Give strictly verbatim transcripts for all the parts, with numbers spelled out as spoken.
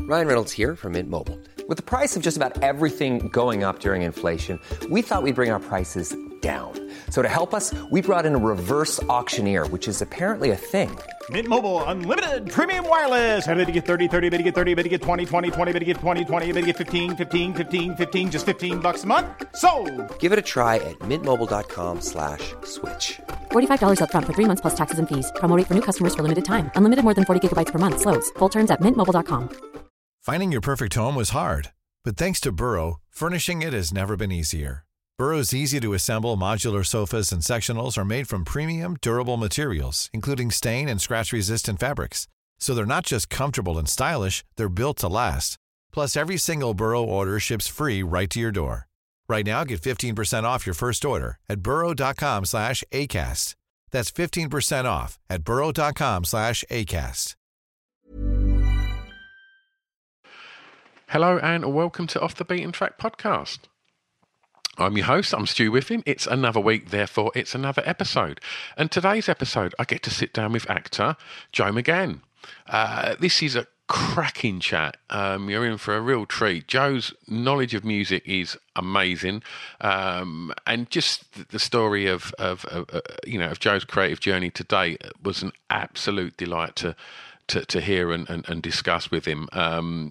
Ryan Reynolds here from Mint Mobile. With the price of just about everything going up during inflation, we thought we'd bring our prices down. So to help us, we brought in a reverse auctioneer, which is apparently a thing. Mint Mobile Unlimited Premium Wireless. How to get thirty, thirty, how to get thirty, how to get twenty, twenty, twenty, how to get twenty, twenty, how to get fifteen, fifteen, fifteen, fifteen, just fifteen bucks a month? Sold! Give it a try at mintmobile.com slash switch. forty-five dollars up front for three months plus taxes and fees. Promo rate for new customers for limited time. Unlimited more than forty gigabytes per month. Slows full terms at mint mobile dot com. Finding your perfect home was hard, but thanks to Burrow, furnishing it has never been easier. Burrow's easy-to-assemble modular sofas and sectionals are made from premium, durable materials, including stain and scratch-resistant fabrics. So they're not just comfortable and stylish, they're built to last. Plus, every single Burrow order ships free right to your door. Right now, get fifteen percent off your first order at burrow.com slash ACAST. That's fifteen percent off at burrow.com slash ACAST. Hello and welcome to Off the Beaten Track podcast. I'm your host, I'm Stu Whiffin. It's another week, therefore it's another episode. And today's episode, I get to sit down with actor Joe McGann. Uh, this is a cracking chat. Um, you're in for a real treat. Joe's knowledge of music is amazing, um, and just the story of, of, of uh, you know, of Joe's creative journey today was an absolute delight to to, to hear and, and, and discuss with him. Um,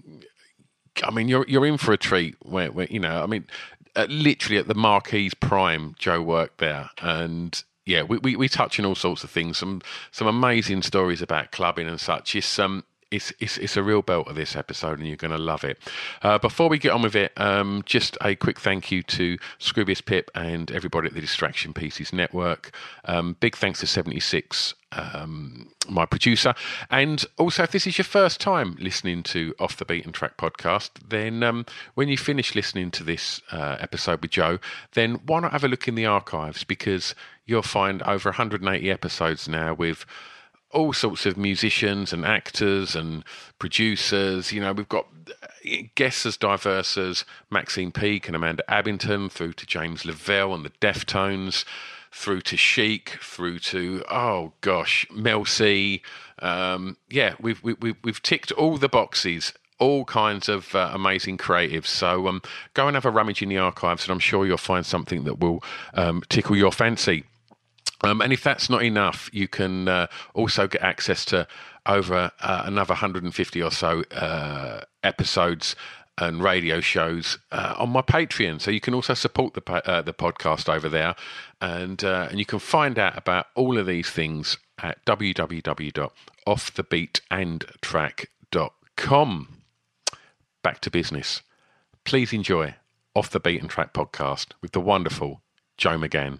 I mean, you're you're in for a treat. Where, where you know, I mean, uh, literally at the Marquis Prime, Joe worked there, and yeah, we, we we touch on all sorts of things. Some some amazing stories about clubbing and such. It's um. It's, it's it's a real belt of this episode, and you're going to love it. Uh, before we get on with it, um, just a quick thank you to Scroobius Pip and everybody at the Distraction Pieces Network. Um, big thanks to seventy-six, um, my producer. And also, if this is your first time listening to Off the Beaten Track podcast, then um, when you finish listening to this uh, episode with Joe, then why not have a look in the archives? Because you'll find over one hundred eighty episodes now with all sorts of musicians and actors and producers. You know, we've got guests as diverse as Maxine Peake and Amanda Abbington, through to James Lavelle and the Deftones, through to Chic, through to, oh gosh, Mel C. Um, yeah, we've, we, we've ticked all the boxes, all kinds of uh, amazing creatives. So um, go and have a rummage in the archives, and I'm sure you'll find something that will um, tickle your fancy. Um, and if that's not enough, you can uh, also get access to over uh, another one hundred fifty or so uh, episodes and radio shows uh, on my Patreon. So you can also support the uh, the podcast over there, and uh, and you can find out about all of these things at w w w dot off the beat and track dot com. Back to business. Please enjoy Off the Beaten Track podcast with the wonderful Joe McGann.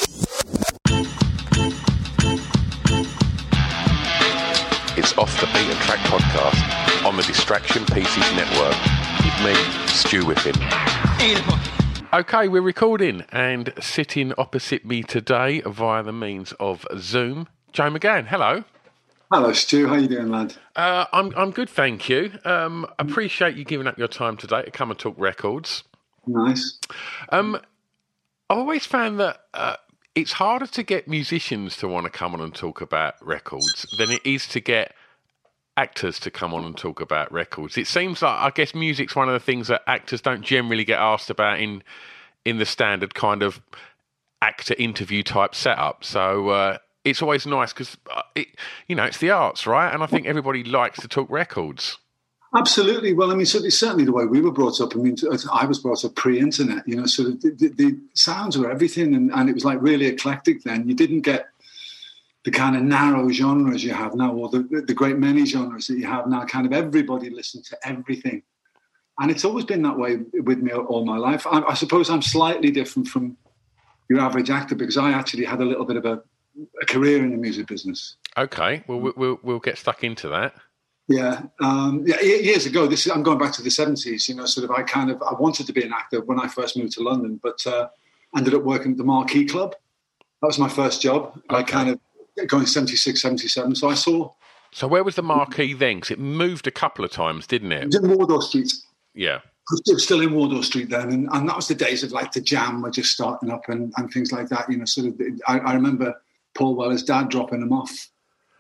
It's Off the Beaten Track podcast on the Distraction Pieces Network with me, Stu Whiffin. Okay, we're recording, and sitting opposite me today via the means of Zoom, Joe McGann. Hello. Hello, Stu. How you doing, lad? Uh, I'm I'm good, thank you. Um, appreciate you giving up your time today to come and talk records. Nice. Um, I've always found that uh, it's harder to get musicians to want to come on and talk about records than it is to get actors to come on and talk about records. It seems like, I guess, music's one of the things that actors don't generally get asked about in in the standard kind of actor interview type setup. So uh, it's always nice because, it, you know, it's the arts, right? And I think everybody likes to talk records. Absolutely. Well, I mean, so it's certainly the way we were brought up. I mean, I was brought up pre-internet, you know, sort of the, the, the sounds were everything, and, and it was like really eclectic then. You didn't get the kind of narrow genres you have now, or the, the great many genres that you have now. Kind of everybody listened to everything. And it's always been that way with me all my life. I, I suppose I'm slightly different from your average actor because I actually had a little bit of a, a career in the music business. Okay, well, we'll, we'll get stuck into that. Yeah, um, yeah. Years ago, this is, I'm going back to the seventies. You know, sort of. I kind of I wanted to be an actor when I first moved to London, but uh, ended up working at the Marquee Club. That was my first job. Okay. I kind of going seventy-six, seventy-seven. So I saw. So where was the Marquee then? Because it moved a couple of times, didn't it? It was in Wardour Street. Yeah. It was still in Wardour Street then, and, and that was the days of like the Jam were just starting up and, and things like that. You know, sort of. I, I remember Paul Weller's dad dropping them off.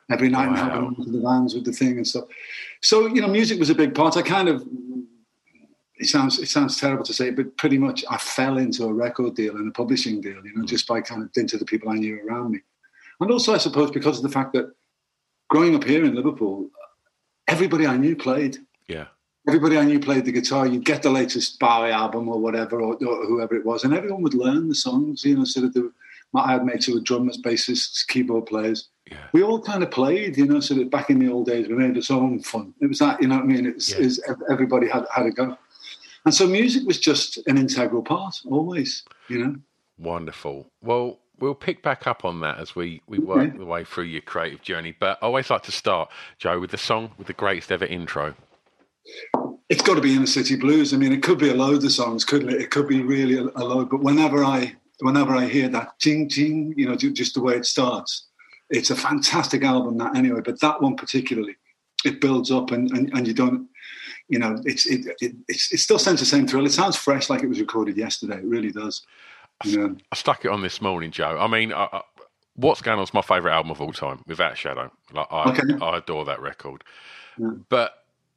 every night, Wow. and helping them to the vans with the thing and stuff. So, you know, music was a big part. I kind of, it sounds it sounds terrible to say, but pretty much I fell into a record deal and a publishing deal, you know, just by kind of into the people I knew around me. And also, I suppose, because of the fact that growing up here in Liverpool, everybody I knew played. Yeah. Everybody I knew played the guitar. You'd get the latest Bowie album or whatever, or, or whoever it was, and everyone would learn the songs, you know, sort of the, I had mates who were drummers, bassists, keyboard players. Yeah. We all kind of played, you know, sort of back in the old days, we made our own fun. It was that, you know what I mean? It's, Yeah. it's, everybody had, had a go. And so music was just an integral part, always, you know. Wonderful. Well, we'll pick back up on that as we, we work Okay. the way through your creative journey. But I always like to start, Joe, with the song with the greatest ever intro. It's got to be Inner City Blues. I mean, it could be a load of songs, couldn't it? It could be really a, a load. But whenever I whenever I hear that ching ching, you know, just the way it starts, it's a fantastic album. That anyway, but that one particularly, it builds up, and and, and you don't, you know, it's it, it it's, it still sends the same thrill. It sounds fresh, like it was recorded yesterday. It really does. You know? I stuck it on this morning, Joe. I mean, I, I, What's Going On is my favourite album of all time, without a shadow. Like I, Okay. I adore that record. Yeah. But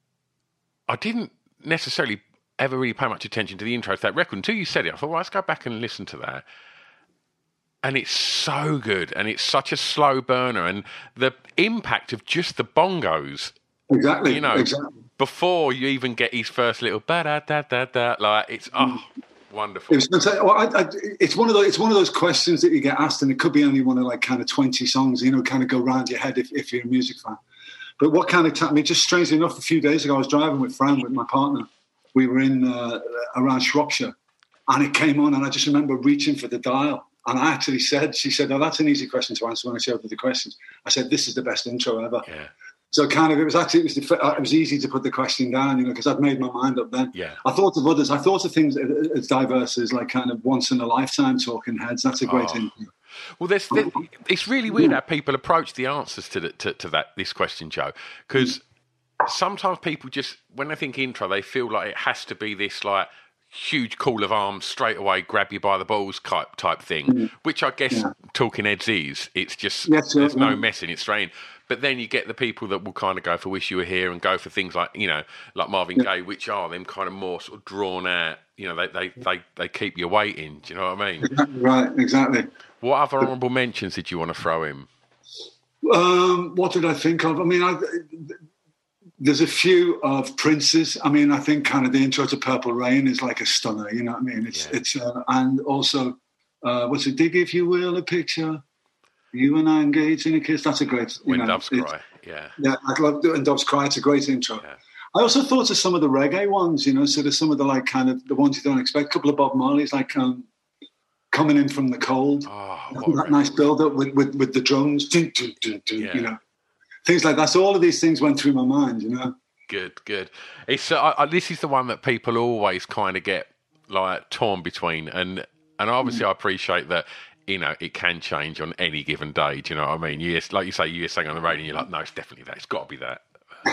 I didn't necessarily ever really pay much attention to the intro to that record until you said it. I thought, well, let's go back and listen to that. And it's so good, and it's such a slow burner, and the impact of just the bongos, Exactly. you know, exactly. before you even get his first little ba da da da da, like it's oh, wonderful. It was fantastic. Well, I, I, it's one of those. It's one of those questions that you get asked, and it could be only one of like kind of twenty songs, you know, kind of go round your head if, if you're a music fan. But what kind of I mean, just strangely enough, a few days ago, I was driving with Fran, with my partner. We were in uh, around Shropshire, and it came on, and I just remember reaching for the dial. And I actually said, she said, "Oh, that's an easy question to answer." When I showed her the questions, I said, "This is the best intro ever." Yeah. So kind of, it was actually, it was, the, it was easy to put the question down, you know, because I'd made my mind up then. Yeah. I thought of others. I thought of things as diverse as like kind of Once in a Lifetime, Talking Heads. That's a great Oh. intro. Well, there's, there, it's really weird how people approach the answers to the, to, to that this question, Joe, because sometimes people just, when they think intro, they feel like it has to be this like huge call of arms, straight away grab you by the balls type type thing, which I guess Yeah. Talking Heads is. It's just Yes, there's yeah. no messing, it's straight in. But then you get the people that will kind of go for Wish You Were Here and go for things like, you know, like Marvin Gaye, which are them kind of more sort of drawn out, you know, they they, they, they keep you waiting. Do you know what I mean? Right, exactly. What other honourable mentions did you want to throw in? Um, what did I think of? I mean, I, there's a few of Prince's. I mean, I think kind of the intro to Purple Rain is like a stunner. You know what I mean? It's Yeah. it's uh, and also uh, what's it? Dig if you will a picture. You and I engaged in a kiss. That's a great. You When know, Doves it's- Cry, yeah. Yeah, I love doing Doves Cry. It's a great intro. Yeah. I also thought of some of the reggae ones, you know, sort of some of the like kind of the ones you don't expect. A couple of Bob Marley's like um, Coming In From the Cold. Oh, that what a nice record. build up with, with, with the drums, dun, dun, dun, dun, Yeah. you know, things like that. So all of these things went through my mind, you know. Good, good. It's uh, I, I, this is the one that people always kind of get like torn between, and and obviously I appreciate that. You know, it can change on any given day. Do you know what I mean? You hear, like you say, you hear something on the radio, and you're like, no, it's definitely that. It's got to be that.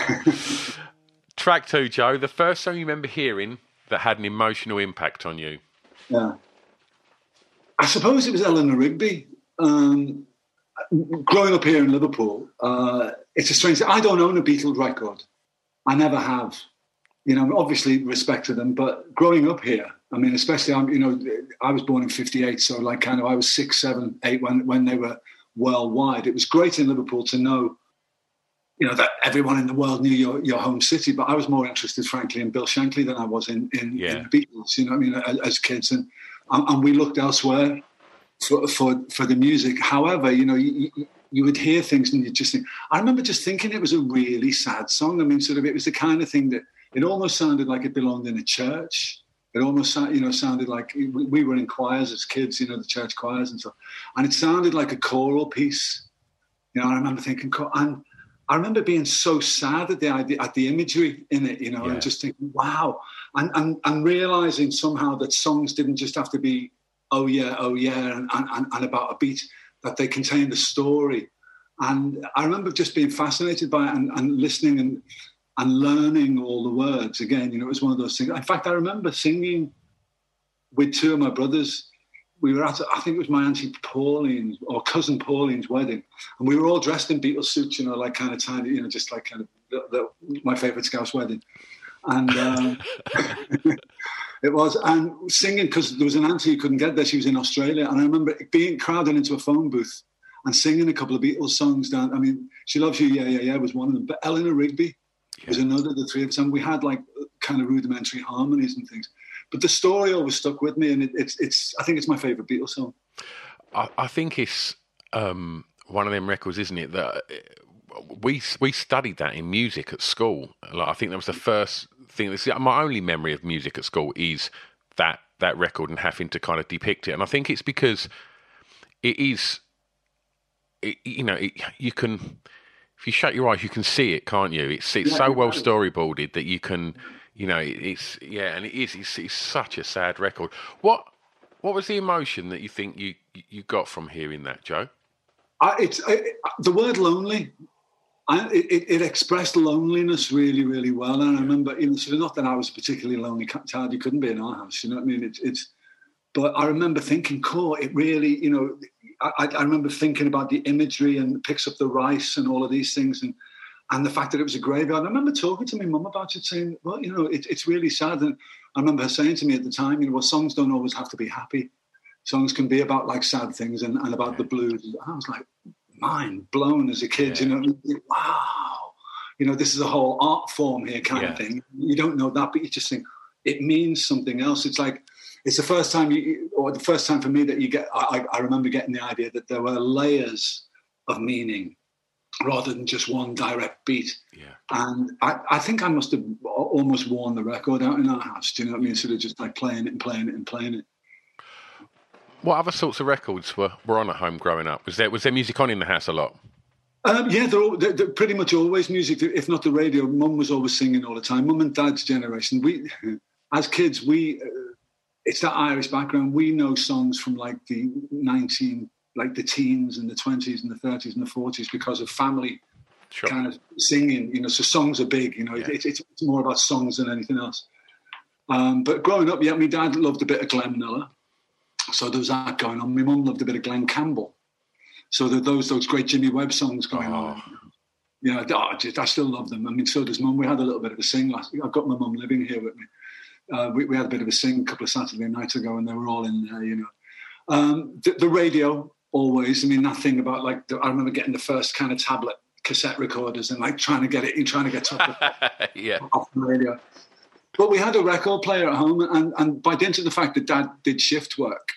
Track two, Joe. The first song you remember hearing that had an emotional impact on you. Yeah. I suppose it was Eleanor Rigby. Um, growing up here in Liverpool, uh, it's a strange thing. I don't own a Beatles record. I never have. You know, obviously respect to them, but growing up here, I mean, especially, I'm, you know, I was born in fifty-eight, so like kind of I was six, seven, eight when, when they were worldwide. It was great in Liverpool to know, you know, that everyone in the world knew your, your home city, but I was more interested, frankly, in Bill Shankly than I was in, in, Yeah. in the Beatles, you know what I mean, as, as kids. And, and and we looked elsewhere for, for, for the music. However, you know, you, you, you would hear things and you just think, I remember just thinking it was a really sad song. I mean, sort of, it was the kind of thing that it almost sounded like it belonged in a church. It almost, you know, sounded like we, we were in choirs as kids, you know, the church choirs and stuff. And it sounded like a choral piece. You know, I remember thinking, and I remember being so sad at the idea, at the imagery in it, you know, Yeah. and just thinking, wow. And, and and realizing somehow that songs didn't just have to be, oh yeah, oh yeah, and, and, and about a beat, that they contained a story. And I remember just being fascinated by it and, and listening and and learning all the words. Again, you know, it was one of those things. In fact, I remember singing with two of my brothers we were at, I think it was my auntie Pauline's or cousin Pauline's wedding, and we were all dressed in Beatles suits, you know, like kind of tiny, you know, just like kind of the, the, my favourite Scouse wedding. And um, it was, and singing, because there was an auntie who couldn't get there, she was in Australia, and I remember being crowded into a phone booth and singing a couple of Beatles songs down. I mean, She Loves You, Yeah, Yeah, Yeah was one of them, but Eleanor Rigby yeah. was another, the three of us, and we had like kind of rudimentary harmonies and things. But the story always stuck with me, and it, it's, it's. I think it's my favourite Beatles song. I, I think it's um, one of them records, isn't it? That we we studied that in music at school. Like, I think that was the first thing. This, my only memory of music at school is that that record and having to kind of depict it. And I think it's because it is, it, you know, it, you can, if you shut your eyes, you can see it, can't you? It's it's yeah, so well storyboarded that you can. You know, it's yeah, and it is. It's, it's such a sad record. What what was the emotion that you think you you got from hearing that, Joe? I, it's it, the word lonely. I, it, it expressed loneliness really, really well. And I remember, you know, sort of not that I was a particularly lonely child. You couldn't be in our house, you know what I mean? It's it's. But I remember thinking, "Cool." It really, you know, I, I remember thinking about the imagery and picks up the rice and all of these things and. And the fact that it was a graveyard. I remember talking to my mum about it, saying, well, you know, it, it's really sad. And I remember her saying to me at the time, you know, well, songs don't always have to be happy. Songs can be about, like, sad things and, and about the blues. And I was like, mind blown as a kid, yeah. you know. Wow. You know, this is a whole art form here kind yeah. of thing. You don't know that, but you just think it means something else. It's like, it's the first time, you, or the first time for me that you get, I, I remember getting the idea that there were layers of meaning rather than just one direct beat. Yeah. And I, I think I must have almost worn the record out in our house. Do you know what I mean? Sort of just like playing it and playing it and playing it. What other sorts of records were, were on at home growing up? Was there was there music on in the house a lot? Um, yeah, they're, all, they're, they're pretty much always music. If not the radio, Mum was always singing all the time. Mum and Dad's generation. We, as kids, we uh, it's that Irish background. We know songs from like the nineteen. Like the teens and the twenties and the thirties and the forties because of family sure. kind of singing, you know, so songs are big, you know, yeah. it, it, it's more about songs than anything else. Um, but growing up, yeah, my dad loved a bit of Glenn Miller. So there was that going on. My mum loved a bit of Glenn Campbell. So there those those great Jimmy Webb songs going oh. on. You know, oh, just, I still love them. I mean, so does Mum. We had a little bit of a sing last week. I've got my mum living here with me. Uh, we, we had a bit of a sing a couple of Saturday nights ago and they were all in there, you know. Um, the, the radio... Always, I mean, that thing about like the, I remember getting the first kind of tablet cassette recorders and like trying to get it, trying to get top of, yeah. off the radio. But we had a record player at home, and, and by dint of the fact that Dad did shift work,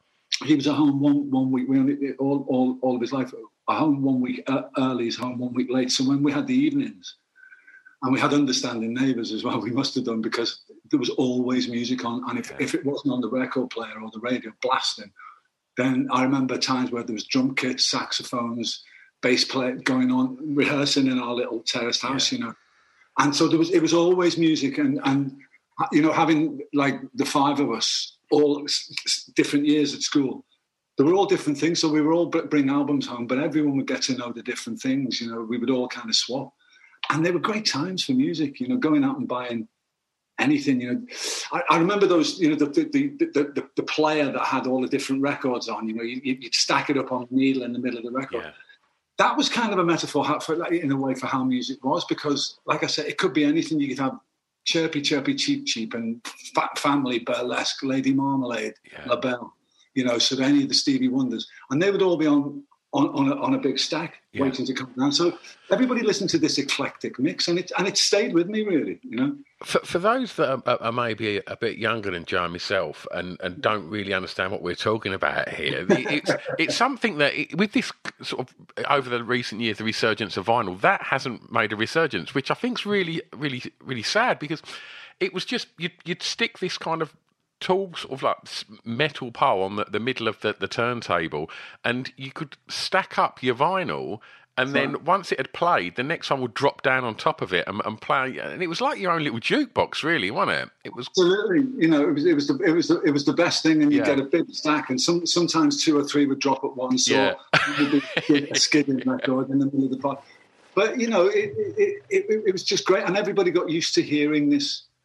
he was at home one one week. We only all all, all of his life at home one week uh, early, he's home one week late. So when we had the evenings, and we had understanding neighbours as well, we must have done because there was always music on, and if yeah. if it wasn't on the record player or the radio blasting. Then I remember times where there was drum kits, saxophones, bass play going on, rehearsing in our little terraced house, yeah. you know. And so there was, it was always music, and and you know, having like the five of us, all different years at school, they were all different things. So we were all bring albums home, but everyone would get to know the different things. You know, we would all kind of swap, and they were great times for music. You know, going out and buying. Anything, you know, I, I remember those, you know, the the, the the the player that had all the different records on, you know, you, you'd stack it up on a needle in the middle of the record. Yeah. That was kind of a metaphor for, in a way, for how music was, because, like I said, it could be anything. You could have Chirpy, Chirpy, Cheep, Cheep, and Fat Family, Burlesque, Lady Marmalade, yeah. La Belle, you know, so any of the Stevie Wonders, and they would all be on on on a, on a big stack yeah. waiting to come down. So everybody listened to this eclectic mix, and it and it stayed with me, really, you know. For, for those that are, are maybe a bit younger than Joe and myself and, and don't really understand what we're talking about here, it's, it's something that, it, with this sort of, over the recent years, the resurgence of vinyl, that hasn't made a resurgence, which I think is really, really, really sad, because it was just, you'd, you'd stick this kind of tall sort of like metal pole on the, the middle of the, the turntable, and you could stack up your vinyl. And then right. once it had played, the next one would drop down on top of it and, and play. And it was like your own little jukebox, really, wasn't it? It was absolutely. You know, it was it was the it was the, it was the best thing, and you yeah. get a big stack, and some sometimes two or three would drop at once, yeah. or a skidding record in the middle of the pot. But you know, it it, it it it was just great, and everybody got used to hearing this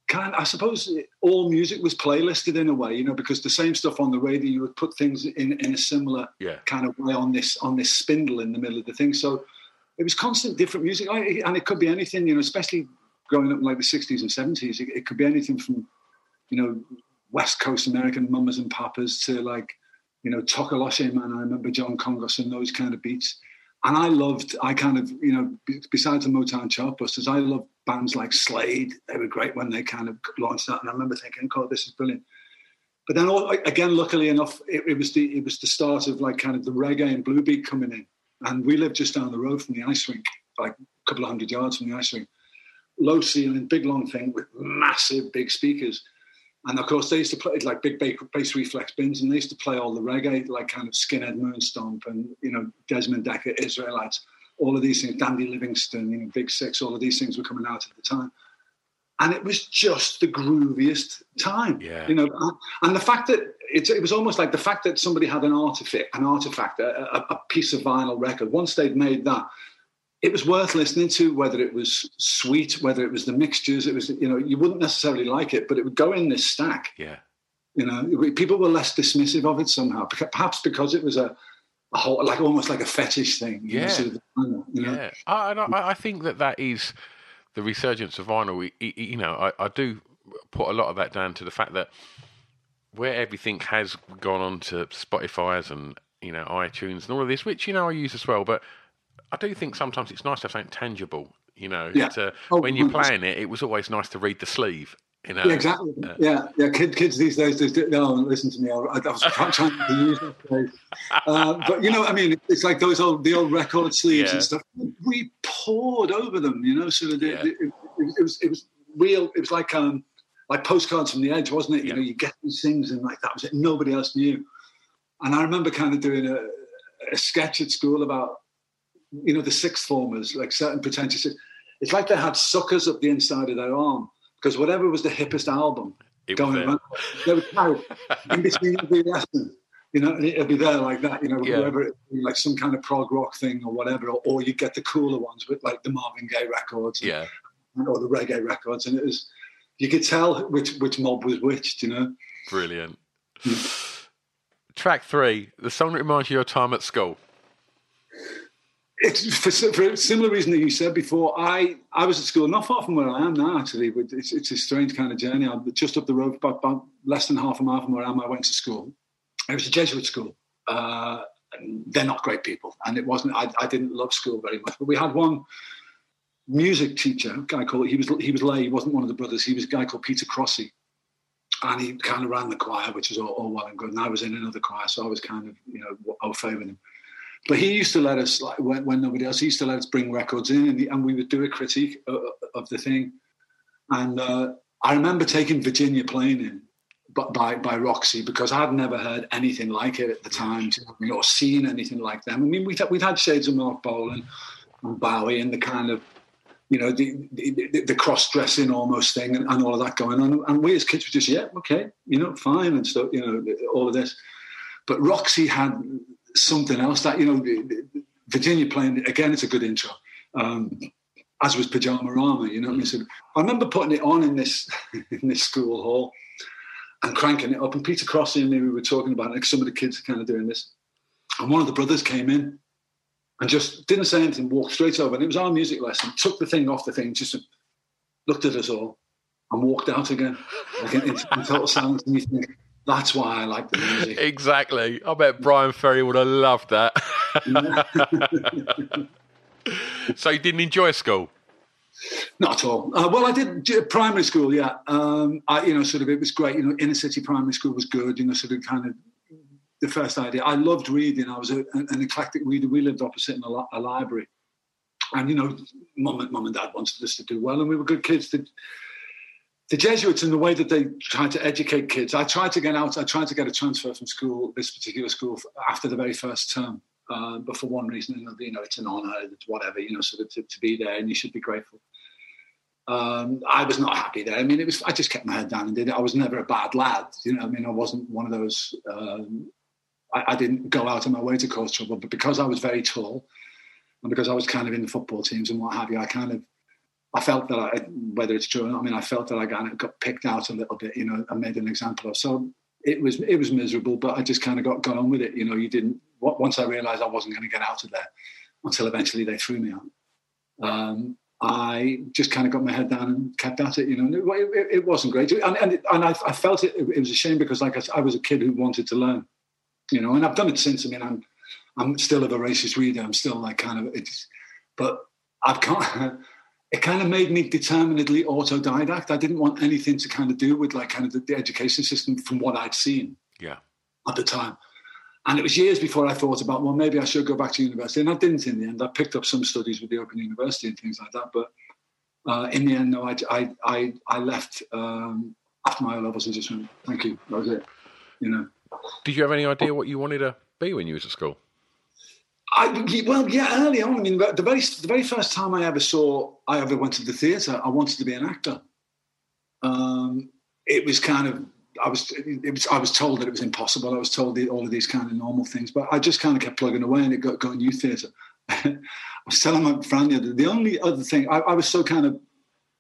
kind I suppose all music was playlisted in a way, you know, because the same stuff on the radio, you would put things in, in a similar yeah. kind of way on this on this spindle in the middle of the thing. So it was constant different music, and it could be anything, you know, especially growing up in like the sixties and seventies. It, it could be anything from, you know, West Coast American mamas and papas to like, you know, Tokoloche Man. I remember John Congus and those kind of beats. And I loved, I kind of, you know, besides the Motown Chartbusters, I loved bands like Slade. They were great when they kind of launched that. And I remember thinking, God, this is brilliant. But then all, again, luckily enough, it, it was the it was the start of like kind of the reggae and blue beat coming in. And we lived just down the road from the ice rink, like a couple of hundred yards from the ice rink. Low ceiling, big long thing with massive big speakers. And of course, they used to play like big bass reflex bins, and they used to play all the reggae, like kind of Skinhead Moonstomp and, you know, Desmond Decker, Israelites, all of these things, Dandy Livingston, you know, Big Six, all of these things were coming out at the time. And it was just the grooviest time, yeah. you know. And the fact that it's, it was almost like the fact that somebody had an artifact, an artifact, a, a piece of vinyl record. Once they'd made that, it was worth listening to, whether it was sweet, whether it was the mixtures. It was, you know, you wouldn't necessarily like it, but it would go in this stack. Yeah, you know, people were less dismissive of it somehow, perhaps because it was a, a whole, like almost like a fetish thing. You yeah, know, sort of, you know? yeah. I, and I, I think that that is the resurgence of vinyl. You know, I, I do put a lot of that down to the fact that where everything has gone on to Spotify's and, you know, iTunes and all of this, which, you know, I use as well, but I do think sometimes it's nice to have something tangible, you know. Yeah. To, oh, when you're playing it, it was always nice to read the sleeve, you know. Yeah, exactly. Uh, yeah, yeah. Kid, kids these days, they no, listen to me. I, I was trying to use that phrase. Uh, but, you know, I mean, it's like those old, the old record sleeves yeah. and stuff. We poured over them, you know, sort of, the, yeah. it, it, it, was, it was real, it was like, um, like postcards from the edge, wasn't it? You yeah. know, you get these things and like that was it. Nobody else knew. And I remember kind of doing a, a sketch at school about, you know, the sixth formers, like certain pretentious. It's like they had suckers up the inside of their arm because whatever was the hippest album it going around, they would carry in between every lesson, you know, and it'll be there like that, you know, yeah. whatever, it be, like some kind of prog rock thing or whatever, or, or you get the cooler ones with like the Marvin Gaye records, and, yeah, or the reggae records, and it was, you could tell which which mob was which, you know. Brilliant. Track three, the song that reminds you of your time at school. It's for, for a similar reason that you said before. I, I was at school not far from where I am now, actually. But it's, it's a strange kind of journey. I'm just up the road, about, about less than half a mile from where I am. I went to school. It was a Jesuit school. Uh, and they're not great people, and it wasn't. I, I didn't love school very much. But we had one music teacher, a guy called. He was he was lay. He wasn't one of the brothers. He was a guy called Peter Crossy, and he kind of ran the choir, which was all, all well and good. And I was in another choir, so I was kind of, you know, I was favouring him. But he used to let us, like when, when nobody else, he used to let us bring records in, and, the, and we would do a critique of, of the thing. And uh, I remember taking Virginia Plain in, but by by Roxy, because I'd never heard anything like it at the time, you know, or seen anything like them. I mean, we'd we'd had shades of Mark Bolan and Bowie and the kind of, you know, the the, the cross-dressing almost thing and, and all of that going on. And we as kids were just, yeah, okay, you know, fine and stuff, you know, all of this. But Roxy had something else that, you know, Virginia Plain, again, it's a good intro, um, as was Pajama Rama, you know what I mean? So I remember putting it on in this in this school hall and cranking it up, and Peter Crossy and me, we were talking about it, like some of the kids are kind of doing this, and one of the brothers came in and just didn't say anything, walked straight over, and it was our music lesson, took the thing off the thing, just looked at us all and walked out again, like in, in total silence, and you think, that's why I like the music. Exactly. I bet Brian Ferry would have loved that. So you didn't enjoy school? Not at all. Uh, well, I did primary school, yeah. Um, I, you know, sort of, it was great. You know, inner city primary school was good. You know, sort of, kind of the first idea. I loved reading. I was a, an eclectic reader. We lived opposite in a, li- a library, and you know, mum and mum and dad wanted us to do well, and we were good kids. The, the Jesuits, in the way that they tried to educate kids, I tried to get out. I tried to get a transfer from school, this particular school, after the very first term. Uh, but for one reason or another, you know, it's an honour, it's whatever, you know, sort of to, to be there, and you should be grateful. Um, I was not happy there. I mean, it was. I just kept my head down and did it. I was never a bad lad, you know. I mean, I wasn't one of those. Um, I, I didn't go out of my way to cause trouble, but because I was very tall, and because I was kind of in the football teams and what have you, I kind of, I felt that I, whether it's true or not, I mean, I felt that I got, got picked out a little bit, you know, and made an example of. So it was it was miserable, but I just kind of got, got on with it. You know, you didn't, once I realised I wasn't going to get out of there until eventually they threw me out, um, I just kind of got my head down and kept at it, you know. It, it, it wasn't great. And, and, it, and I, I felt it, it was a shame because, like I said, I was a kid who wanted to learn, you know, and I've done it since. I mean, I'm I'm still a voracious reader. I'm still like kind of, it's, but I've kind it kind of made me determinedly autodidact. I didn't want anything to kind of do with like kind of the, the education system from what I'd seen yeah. at the time. And it was years before I thought about, well, maybe I should go back to university. And I didn't in the end. I picked up some studies with the Open University and things like that. But uh, in the end, no, I, I, I, I left um, after my O-levels and just went, thank you, that was it, you know. Did you have any idea what you wanted to be when you was at school? I, well, yeah, early on. I mean, the very the very first time I ever saw, I ever went to the theatre, I wanted to be an actor. Um, it was kind of, I was, it was, I was told that it was impossible. I was told the, all of these kind of normal things, but I just kind of kept plugging away, and it got going youth theatre. I was telling my friend the other, the only other thing, I, I was so kind of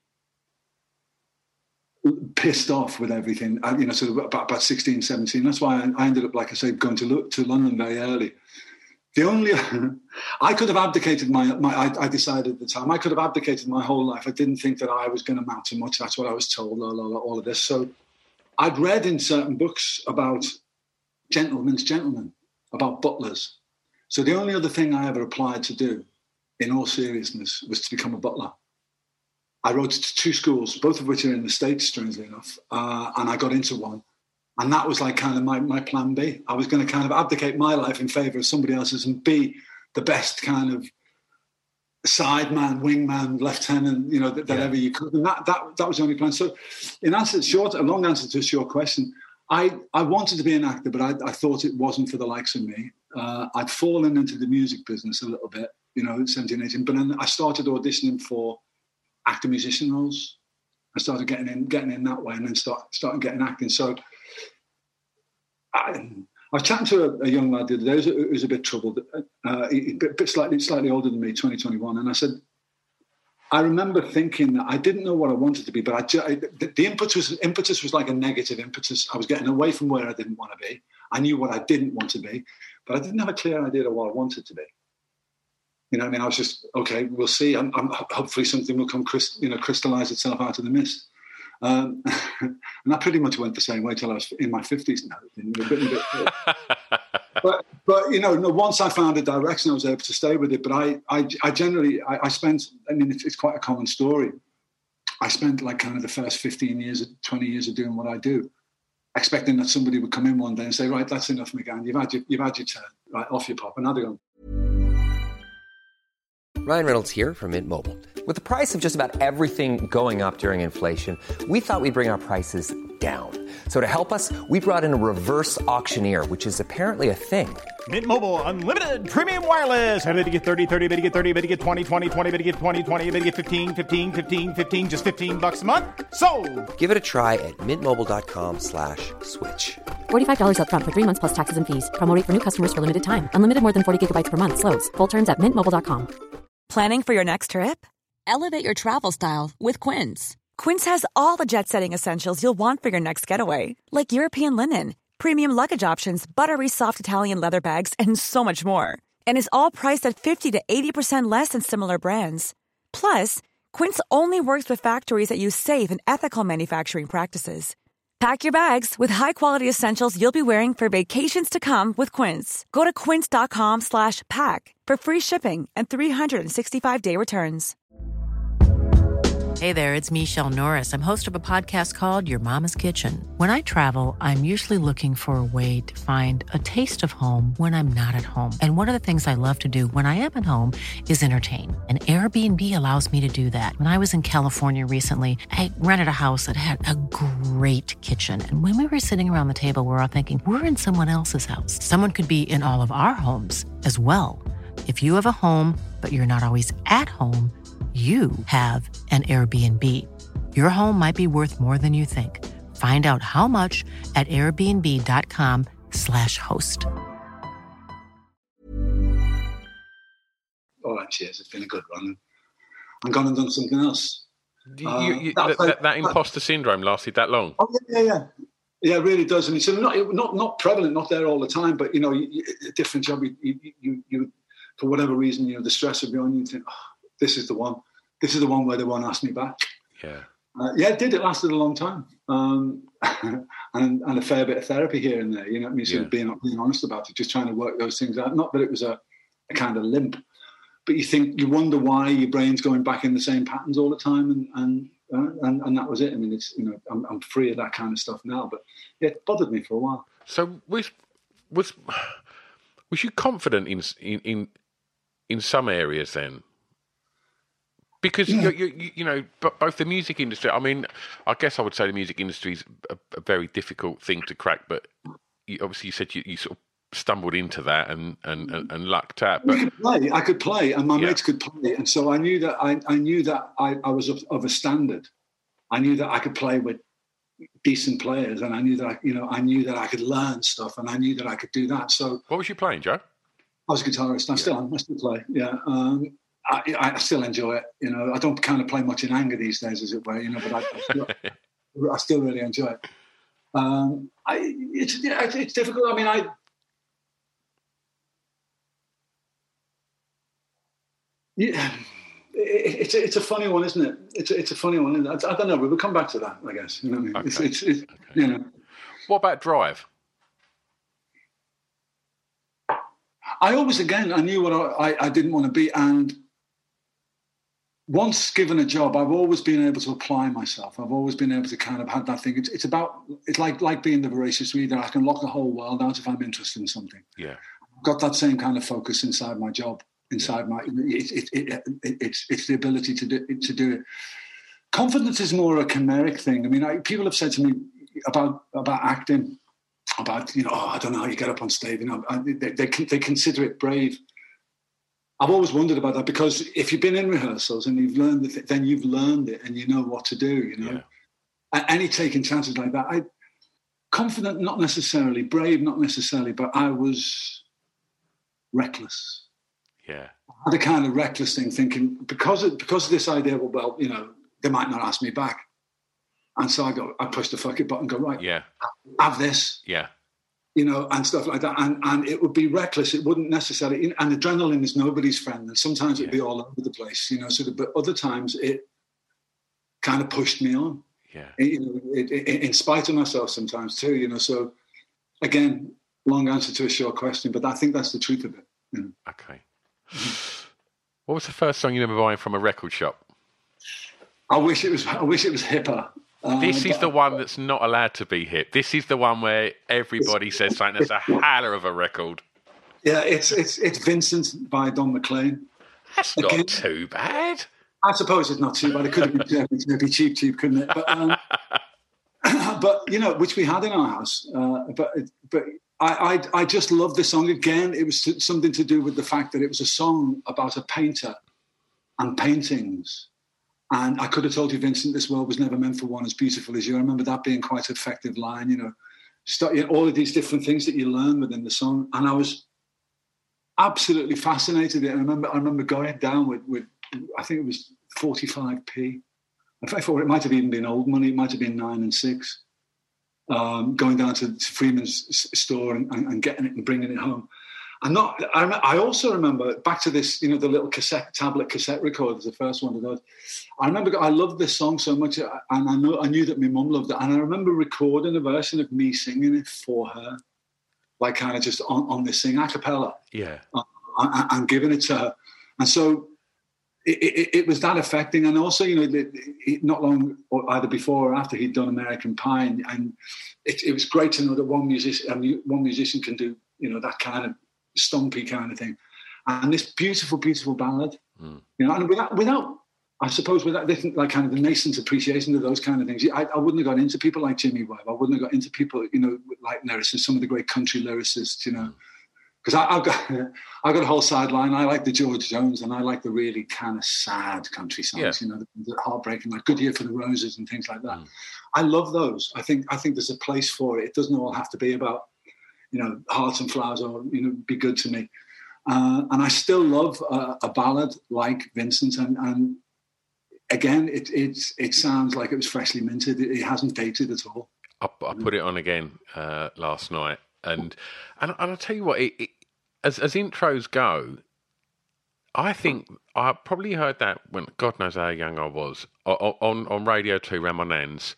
pissed off with everything. I, you know, sort of about, about sixteen, seventeen. That's why I, I ended up, like I say, going to to London very early. The only, I could have abdicated my, my I, I decided at the time, I could have abdicated my whole life. I didn't think that I was going to amount to much. That's what I was told, all, all, all of this. So I'd read in certain books about gentlemen's gentlemen, about butlers. So the only other thing I ever applied to do, in all seriousness, was to become a butler. I wrote to two schools, both of which are in the States, strangely enough, uh, and I got into one. And that was like kind of my, my plan B. I was going to kind of abdicate my life in favour of somebody else's and be the best kind of side man, wing man, lieutenant, you know, that, that yeah. ever you could. And that, that that was the only plan. So in answer, short, a long answer to a short question, I, I wanted to be an actor, but I, I thought it wasn't for the likes of me. Uh, I'd fallen into the music business a little bit, you know, at seventeen, eighteen. But then I started auditioning for actor-musician roles. I started getting in, getting in that way, and then start, started getting acting. So I, I was chatting to a, a young lad the other day who was a bit troubled, uh, a bit, bit slightly, slightly older than me, twenty, twenty-one. And I said, I remember thinking that I didn't know what I wanted to be, but I, I, the, the impetus, impetus was like a negative impetus. I was getting away from where I didn't want to be. I knew what I didn't want to be, but I didn't have a clear idea of what I wanted to be. You know what I mean? I was just, okay, we'll see. I'm, I'm, hopefully something will come, you know, crystallize itself out of the mist. Um, and that pretty much went the same way till I was in my fifties now. A bit, a bit, but, but, you know, once I found a direction, I was able to stay with it. But I, I, I generally, I, I spent, I mean, it's, it's quite a common story. I spent like kind of the first fifteen years, twenty years of doing what I do, expecting that somebody would come in one day and say, right, that's enough, McGann. You've had your, you've had your turn. Right, off you pop. And now they're going. Ryan Reynolds here from Mint Mobile. With the price of just about everything going up during inflation, we thought we'd bring our prices down. So to help us, we brought in a reverse auctioneer, which is apparently a thing. Mint Mobile Unlimited Premium Wireless. How to get thirty, thirty, bit to get thirty, bit to get twenty, twenty, twenty, bit to get twenty, twenty, bit to get fifteen, fifteen, fifteen, fifteen, just fifteen bucks a month? Sold! Give it a try at mintmobile.com slash switch. forty-five dollars up front for three months plus taxes and fees. Promo rate for new customers for limited time. Unlimited more than forty gigabytes per month. Slows full terms at mint mobile dot com. Planning for your next trip? Elevate your travel style with Quince. Quince has all the jet-setting essentials you'll want for your next getaway, like European linen, premium luggage options, buttery soft Italian leather bags, and so much more. And is all priced at fifty to eighty percent less than similar brands. Plus, Quince only works with factories that use safe and ethical manufacturing practices. Pack your bags with high-quality essentials you'll be wearing for vacations to come with Quince. Go to quince.com slash pack for free shipping and three sixty-five day returns. Hey there, it's Michelle Norris. I'm host of a podcast called Your Mama's Kitchen. When I travel, I'm usually looking for a way to find a taste of home when I'm not at home. And one of the things I love to do when I am at home is entertain. And Airbnb allows me to do that. When I was in California recently, I rented a house that had a great kitchen. And when we were sitting around the table, we were all thinking, we're in someone else's house. Someone could be in all of our homes as well. If you have a home, but you're not always at home, you have an Airbnb. Your home might be worth more than you think. Find out how much at airbnb.com slash host. All right, cheers. It's been a good run. I'm gone and done something else. You, Uh, you, that, that, that, that imposter syndrome lasted that long? Oh yeah, yeah, yeah. Yeah, it really does. I mean, so not not not prevalent, not there all the time, but you know, you, you, a different job. You, you, you, you, for whatever reason, you know, the stress would be on you. And think, oh, this is the one. This is the one where they won't ask me back. Yeah, uh, yeah, it did. It lasted a long time, um, and and a fair bit of therapy here and there. You know, what I mean, sort yeah. of being being honest about it, just trying to work those things out. Not that it was a, a kind of limp, but you think you wonder why your brain's going back in the same patterns all the time, and and. Uh, and, and that was it. I mean, it's you know, I'm, I'm free of that kind of stuff now, but yeah, it bothered me for a while. So was was was you confident in in in some areas then? Because yeah. you, you you know, both the music industry. I mean, I guess I would say the music industry is a, a very difficult thing to crack. But you, obviously, you said you, you sort of stumbled into that and and, and, and lucked out. But I could play, I could play, and my yeah. mates could play, and so I knew that I, I knew that I, I was of, of a standard. I knew that I could play with decent players, and I knew that I, you know I knew that I could learn stuff, and I knew that I could do that. So, what was you playing, Joe? I was a guitarist. I yeah. still am. I still play. Yeah, um, I, I still enjoy it. You know, I don't kind of play much in anger these days, as it were. You know, but I, I, still, I still really enjoy it. Um, I, it's it's difficult. I mean, I. Yeah, it's a, it's a funny one, isn't it? It's a, it's a funny one. I, I don't know. We'll come back to that, I guess. You know what I mean? Okay. It's, it's, it's okay. you know. What about drive? I always, again, I knew what I, I, I didn't want to be, and once given a job, I've always been able to apply myself. I've always been able to kind of have that thing. It's, it's about, it's like like being the voracious reader. I can lock the whole world out if I'm interested in something. Yeah, I've got that same kind of focus inside my job. Inside my, it, it, it, it, it's it's the ability to do to do it. Confidence is more a chimeric thing. I mean, I, people have said to me about about acting, about you know, oh, I don't know how you get up on stage. You know, they they, they consider it brave. I've always wondered about that because if you've been in rehearsals and you've learned it, then you've learned it and you know what to do. You know, yeah. and any taking chances like that, I confident, not necessarily brave, not necessarily, but I was reckless. Yeah, I had a kind of reckless thing, thinking because of, because of this idea. Well, well, you know, they might not ask me back, and so I go, I push the fuck it button, and go right, yeah, have this, yeah, you know, and stuff like that, and and it would be reckless. It wouldn't necessarily, and adrenaline is nobody's friend, and sometimes it'd yeah. be all over the place, you know. Sort of, but other times it kind of pushed me on, yeah, it, you know, it, it, in spite of myself sometimes too, you know. So again, long answer to a short question, but I think that's the truth of it. You know? Okay. What was the first song you remember buying from a record shop? I wish it was. I wish it was hipper. Um, this is the one that's not allowed to be hip. This is the one where everybody says something that's a howler of a record. Yeah, it's it's it's Vincent by Don McLean. That's not Again, too bad. I suppose it's not too bad. It could have been, it could be cheap, cheap, couldn't it? But um, but you know, which we had in our house. Uh, but but. I, I I just love this song. Again, it was something to do with the fact that it was a song about a painter and paintings. And I could have told you, Vincent, this world was never meant for one as beautiful as you. I remember that being quite an effective line, you know, start, you know, all of these different things that you learn within the song. And I was absolutely fascinated. I remember I remember going down with, with I think it was forty-five p. I thought it might have even been old money. It might have been nine and six. Um, going down to, to Freeman's store and, and, and getting it and bringing it home. And not, I, I also remember back to this, you know, the little cassette, tablet cassette recorder, the first one of those. I remember I loved this song so much, and I know I knew that my mum loved it. And I remember recording a version of me singing it for her, like kind of just on, on this thing, a cappella. Yeah. Uh, and, and giving it to her. And so it, it, it was that affecting. And also, you know, it, it, not long or either before or after he'd done American Pie, and, and it, it was great to know that one musician, one musician can do, you know, that kind of stompy kind of thing. And this beautiful, beautiful ballad, mm. you know, and without, without, I suppose, without like kind of the nascent appreciation of those kind of things, I, I wouldn't have got into people like Jimmy Webb. I wouldn't have got into people, you know, like lyricists, some of the great country lyricists, you know. Mm. Because I've got, I've got a whole sideline. I like the George Jones, and I like the really kind of sad country songs, yeah. you know, the, the heartbreaking, like Good Year for the Roses and things like that. Mm. I love those. I think I think there's a place for it. It doesn't all have to be about, you know, hearts and flowers or, you know, Be Good to Me. Uh, and I still love uh, a ballad like Vincent. And, and again, it it's it sounds like it was freshly minted. It, it hasn't dated at all. I, I put it on again uh, last night, and and, and I'll tell you what, it, it, as as intros go, I think I probably heard that when God knows how young I was on on Radio Two around my nan's,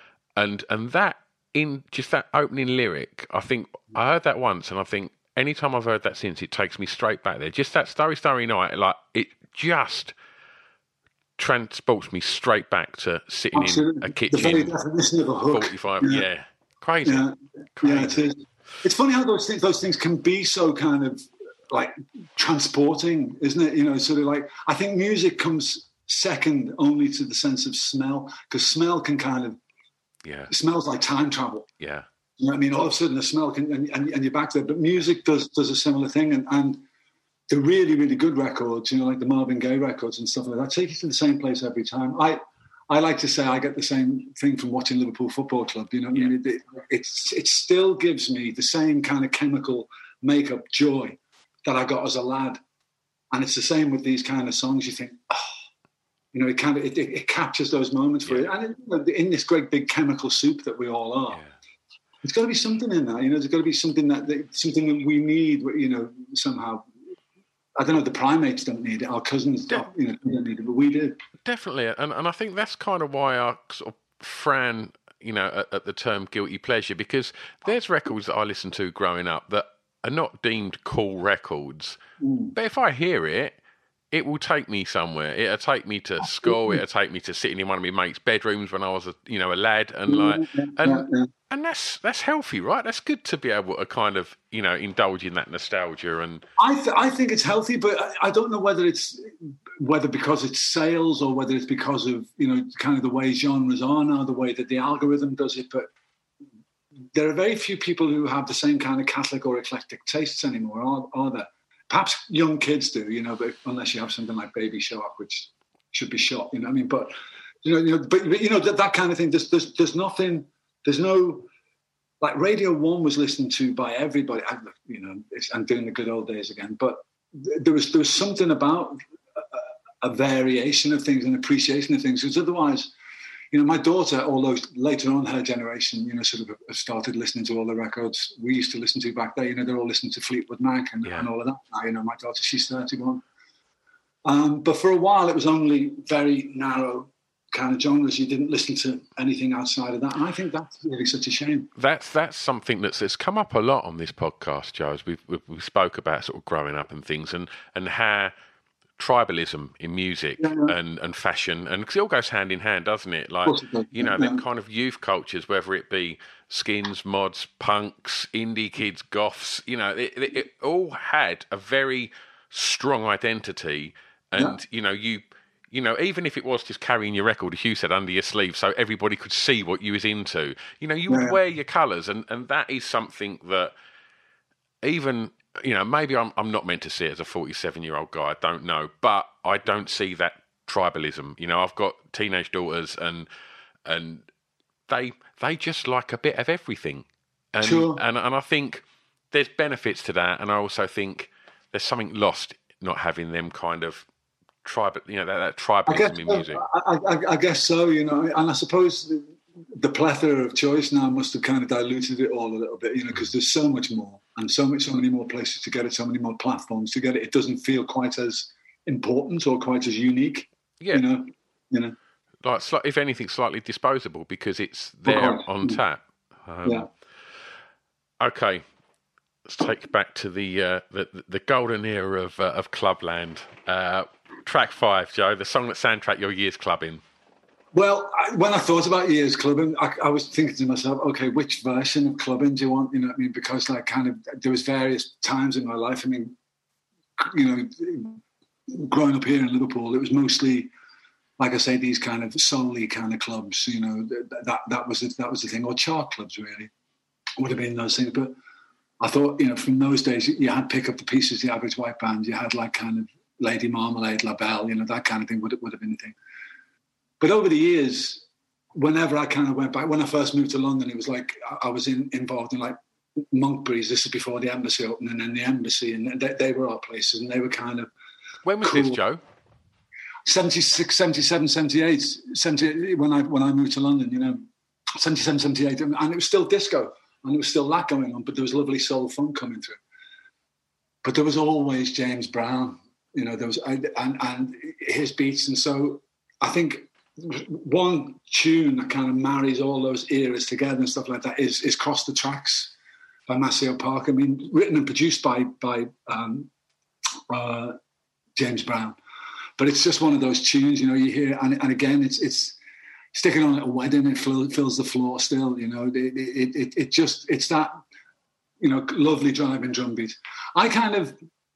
and and that in just that opening lyric, I think I heard that once, and I think anytime I've heard that since, it takes me straight back there. Just that Starry Starry Night, like it just transports me straight back to sitting Absolutely. in a kitchen. The very definition of a hook. forty-five, yeah, yeah. Crazy. Yeah. Crazy. Yeah, it is. It's funny how those things, those things can be so kind of like transporting, isn't it? You know, sort of like, I think music comes second only to the sense of smell, because smell can kind of, yeah, it smells like time travel. Yeah. You know what I mean? All of a sudden the smell can, and, and, and you're back there. But music does does a similar thing. And, and the really, really good records, you know, like the Marvin Gaye records and stuff like that, take you to the same place every time. I I like to say I get the same thing from watching Liverpool Football Club. You know what yeah. I mean? It, it, it still gives me the same kind of chemical makeup joy that I got as a lad. And it's the same with these kind of songs. You think, oh, you know, it kind of, it, it, it captures those moments for yeah. you. And it, you know, in this great big chemical soup that we all are, yeah. there's got to be something in that. You know, there's got to be something that, that something that we need, you know, somehow. I don't know, the primates don't need it. Our cousins De- don't, you know, don't need it, but we do. Definitely. And and I think that's kind of why I sort of frown, you know, at, at the term guilty pleasure, because there's records that I listened to growing up that are not deemed cool records. Mm. But if I hear it, it will take me somewhere. It'll take me to school. It'll take me to sitting in one of my mates' bedrooms when I was, a, you know, a lad, and like, and yeah, yeah. and that's that's healthy, right? That's good to be able to kind of, you know, indulge in that nostalgia. And I th- I think it's healthy, but I, I don't know whether it's whether because it's sales or whether it's because of, you know, kind of the way genres are now, the way that the algorithm does it. But there are very few people who have the same kind of Catholic or eclectic tastes anymore, are, are there? Perhaps young kids do, you know, but unless you have something like Baby Shark, which should be shot, you know what I mean? But, you know, you know but, you know, that, that kind of thing, there's, there's, there's nothing, there's no, like Radio One was listened to by everybody, you know, it's, I'm doing the good old days again, but there was, there was something about a, a variation of things and appreciation of things, because otherwise, you know, my daughter, although later on her generation, you know, sort of started listening to all the records we used to listen to back then. You know, they're all listening to Fleetwood Mac and, yeah. and all of that. Now, you know, my daughter, she's thirty-one. Um, but for a while, it was only very narrow kind of genres. You didn't listen to anything outside of that. And I think that's really such a shame. That's that's something that's, that's come up a lot on this podcast, Joe, as we've, we've, we spoke about sort of growing up and things, and, and how tribalism in music yeah, yeah. and and fashion, and cause it all goes hand in hand, doesn't it? Like, it you know, yeah. the kind of youth cultures, whether it be skins, mods, punks, indie kids, goths, you know, it, it, it all had a very strong identity, and yeah. you know, you you know, even if it was just carrying your record, as you said, under your sleeve, so everybody could see what you was into, you know, you would yeah. wear your colours, and and that is something that even. You know, maybe I'm I'm not meant to see it as a forty-seven-year-old guy. I don't know, but I don't see that tribalism. You know, I've got teenage daughters, and and they they just like a bit of everything, and sure. and and I think there's benefits to that, and I also think there's something lost not having them kind of tribal, you know, that, that tribalism in music. I, I, I guess so. You know, and I suppose the, the plethora of choice now must have kind of diluted it all a little bit. You know, because there's so much more. And so much, so many more places to get it, so many more platforms to get it. It doesn't feel quite as important or quite as unique. Yeah, you know, you know, like if anything, slightly disposable because it's there oh, on tap. Um, yeah. Okay, let's take you back to the uh, the, the golden era of uh, of Clubland. Uh, track five, Joe, the song that soundtracked your years clubbing. Well, I, when I thought about years clubbing, I, I was thinking to myself, okay, which version of clubbing do you want? You know what I mean? Because like kind of, there was various times in my life. I mean, you know, growing up here in Liverpool, it was mostly, like I say, these kind of solely kind of clubs, you know, that that was, the, that was the thing, or chart clubs really, would have been those things. But I thought, you know, from those days, you had Pick Up the Pieces, the Average White Band, you had like kind of Lady Marmalade, La Belle, you know, that kind of thing would, would have been the thing. But over the years, whenever I kind of went back, when I first moved to London, it was like I was in, involved in like Monkberries. This is before the Embassy opened, and then the Embassy, and they, they were our places, and they were kind of. When was cool. this, Joe? seventy-six, seventy-seven, seventy-eight, seventy-eight when I when I moved to London, you know, seventy-seven, seventy-eight, and it was still disco, and there was still that going on, but there was lovely soul funk coming through. But there was always James Brown, you know, there was and and his beats, and so I think one tune that kind of marries all those eras together and stuff like that is is Cross the Tracks by Maceo Park. I mean, written and produced by by um, uh, James Brown. But it's just one of those tunes, you know, you hear, and, and again, it's it's sticking on at a wedding, it fills, fills the floor still, you know, it, it, it, it just, it's that, you know, lovely driving drum beat. I kind of,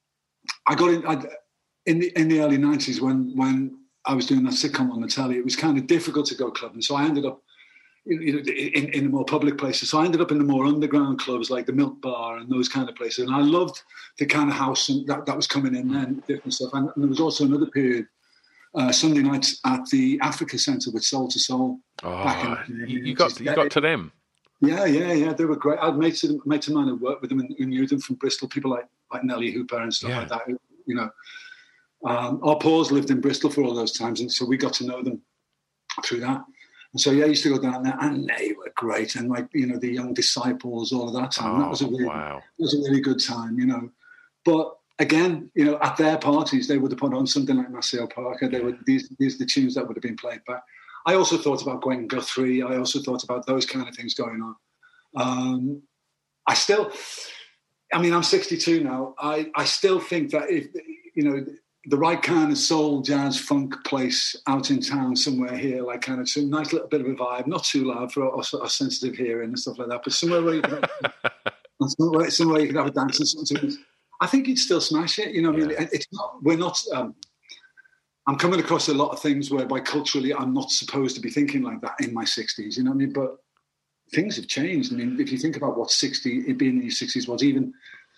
I got in, I, in the in the early nineties when when I was doing that sitcom on the telly, it was kind of difficult to go clubbing. So I ended up, you know, in, in the more public places. So I ended up in the more underground clubs like the Milk Bar and those kind of places. And I loved the kind of house and that, that was coming in then, different stuff. And, and there was also another period, uh, Sunday nights at the Africa Centre with Soul to Soul. Oh, back in, you, you got you got to them. Yeah, yeah, yeah. They were great. I'd mates, mates of mine who worked with them and who knew them from Bristol, people like, like Nelly Hooper and stuff yeah. like that, you know. Um, our Paws lived in Bristol for all those times, and so we got to know them through that. And so, yeah, I used to go down there, and they were great. And, like, you know, the Young Disciples, all of that time. Oh, that was a really, wow. It was a really good time, you know. But, again, you know, at their parties, they would have put on something like Maceo Parker. They were, these, these are the tunes that would have been played back. I also thought about Gwen Guthrie. I also thought about those kind of things going on. Um, I still, I mean, I'm sixty-two now. I, I still think that if, you know, the right kind of soul, jazz, funk place out in town somewhere here, like kind of some nice little bit of a vibe, not too loud for our, our sensitive hearing and stuff like that, but somewhere where you can have, somewhere, somewhere you can have a dance and something. I think you'd still smash it. You know, I mean, yeah. it's not. We're not. Um, I'm coming across a lot of things whereby culturally I'm not supposed to be thinking like that in my sixties. You know what I mean? But things have changed. I mean, if you think about what sixty, it being in your sixties was, even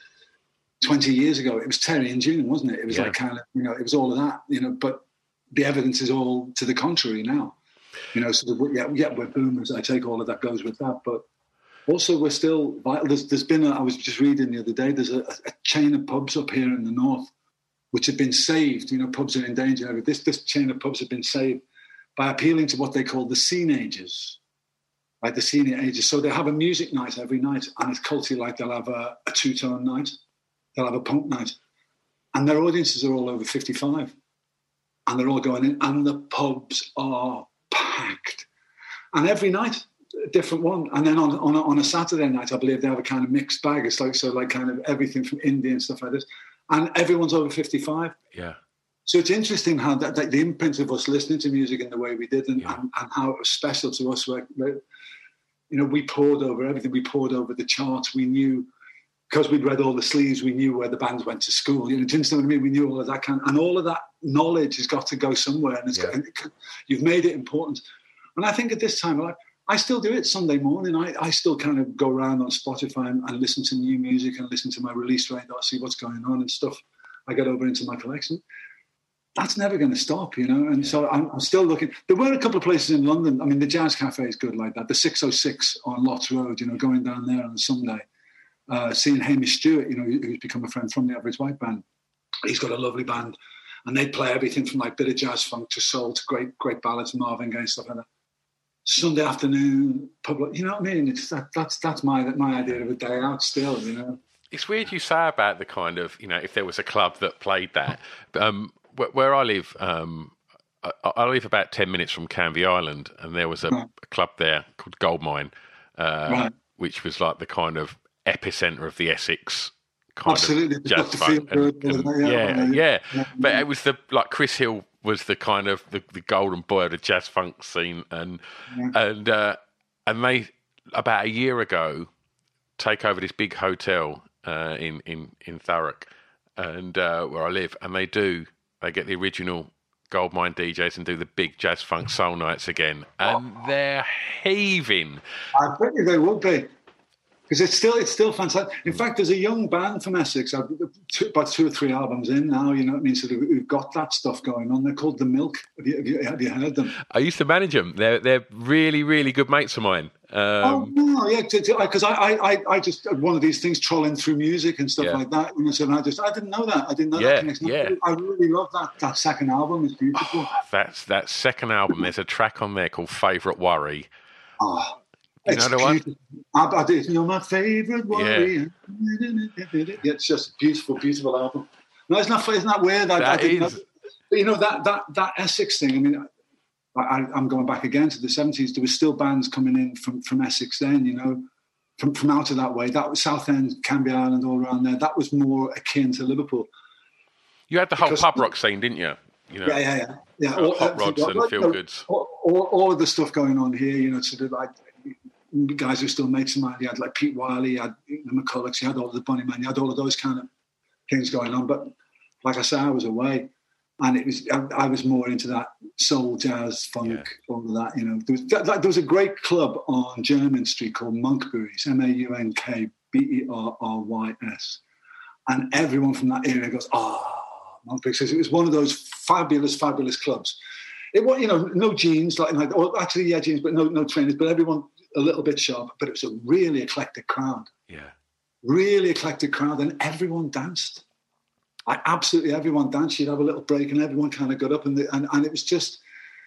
twenty years ago, it was Terry and June, wasn't it? It was yeah. like kind of, you know, it was all of that, you know, but the evidence is all to the contrary now. You know, so the, yeah, yeah, we're boomers. I take all of that goes with that. But also we're still vital. There's, there's been, a, I was just reading the other day, there's a, a chain of pubs up here in the north which have been saved. You know, pubs are in danger. This, this chain of pubs have been saved by appealing to what they call the seenagers, right? The senior ages. So they have a music night every night, and it's culty like they'll have a, a two-tone night. They'll have a punk night. And their audiences are all over fifty-five. And they're all going in. And the pubs are packed. And every night, a different one. And then on, on, a, on a Saturday night, I believe they have a kind of mixed bag. It's like, so like kind of everything from India and stuff like this. And everyone's over fifty-five. Yeah. So it's interesting how that, that the imprint of us listening to music in the way we did and, yeah. and, and how it was special to us. Where, where, you know, we poured over everything. We poured over the charts. We knew... Because we'd read all the sleeves, we knew where the bands went to school. You know, do you understand what I mean? We knew all of that kind of, and all of that knowledge has got to go somewhere, and, it's yeah. got, and it, you've made it important. And I think at this time, like, I still do it Sunday morning. I, I still kind of go around on Spotify and, and listen to new music and listen to my release radar, see what's going on and stuff. I get over into my collection. That's never going to stop, you know. And so I'm, I'm still looking. There were a couple of places in London. I mean, the Jazz Cafe is good like that. The six oh six on Lots Road, you know, going down there on a Sunday. Uh, seeing Hamish Stewart, you know, who's become a friend from the Average White Band. He's got a lovely band, and they play everything from like bit of jazz funk to soul to great, great ballads, Marvin Gaye, stuff like that. Sunday afternoon, public, you know what I mean? It's that, that's that's my my idea of a day out still, you know. It's weird you say about the kind of, you know, if there was a club that played that. Um, where, where I live, um, I, I live about ten minutes from Canvey Island, and there was a, right. a club there called Goldmine, uh, right. which was like the kind of epicenter of the Essex kind Absolutely. of jazz funk. And, and, yeah, yeah, yeah, yeah. But it was the, like Chris Hill was the kind of the, the golden boy of the jazz funk scene, and yeah. and uh, and they about a year ago take over this big hotel uh, in in in Thurrock, and uh, where I live, and they do they get the original Goldmine D Js and do the big jazz funk soul nights again, and oh. they're heaving. I bet you they would be. Because it's still it's still fantastic. In fact, there's a young band from Essex, I've, two, about two or three albums in now, you know what I mean? So we've got that stuff going on. They're called The Milk. Have you, have you, have you heard them? I used to manage them. They're, they're really, really good mates of mine. Um, oh no, yeah, because I, I, I, I just one of these things trolling through music and stuff Yeah. like that. You know, so I just, I didn't know that. I didn't know Yeah, that connection. yeah. I really love that. That second album is beautiful. Oh, that's that second album. There's a track on there called "Favourite Worry." Oh, You know the one? I, I did. You're my favourite worry. Yeah. It's just a beautiful, beautiful album. No, it's not. Isn't that weird? I, That I didn't is. know. But you know that that that Essex thing. I mean, I, I'm going back again to the seventies. There were still bands coming in from from Essex then. You know, from from out of that way. That was Southend, Canby Island, all around there. That was more akin to Liverpool. You had the whole Because- pub rock scene, didn't you? You know, Yeah, yeah, yeah. yeah. Uh, hot rods and like, feel you know, goods. All, all, all of the stuff going on here, you know, sort of like guys who still mates of mine. You had like Pete Wiley, you had the McCullochs, you had all the Bunny Man, you had all of those kind of things going on. But like I say, I was away, and it was I, I was more into that soul, jazz, funk, Yeah. all of that. You know, there was that, that, there was a great club on Jermyn Street called Monkberries, M A U N K B E R R Y S, and everyone from that area goes, oh. Because it was one of those fabulous, fabulous clubs. It was, you know, no jeans, like, like or actually, yeah, jeans, but no, no trainers, but everyone a little bit sharp. But it was a really eclectic crowd, Yeah. really eclectic crowd, and everyone danced. I absolutely everyone danced. You'd have a little break, and everyone kind of got up, and the, and, and it was just.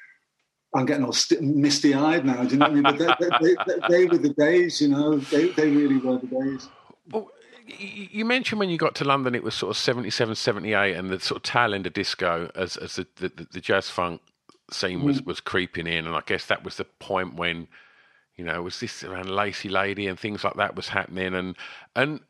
I'm getting all st- misty-eyed now. Do you know what I mean? But they, they, they, they were the days, you know. They they really were the days. Well, y- you mentioned when you got to London, it was sort of seventy-seven, seventy-eight, and the sort of tail end of disco as as the, the, the jazz funk scene was, was creeping in, and I guess that was the point when, you know, it was this around Lacey Lady and things like that was happening, and and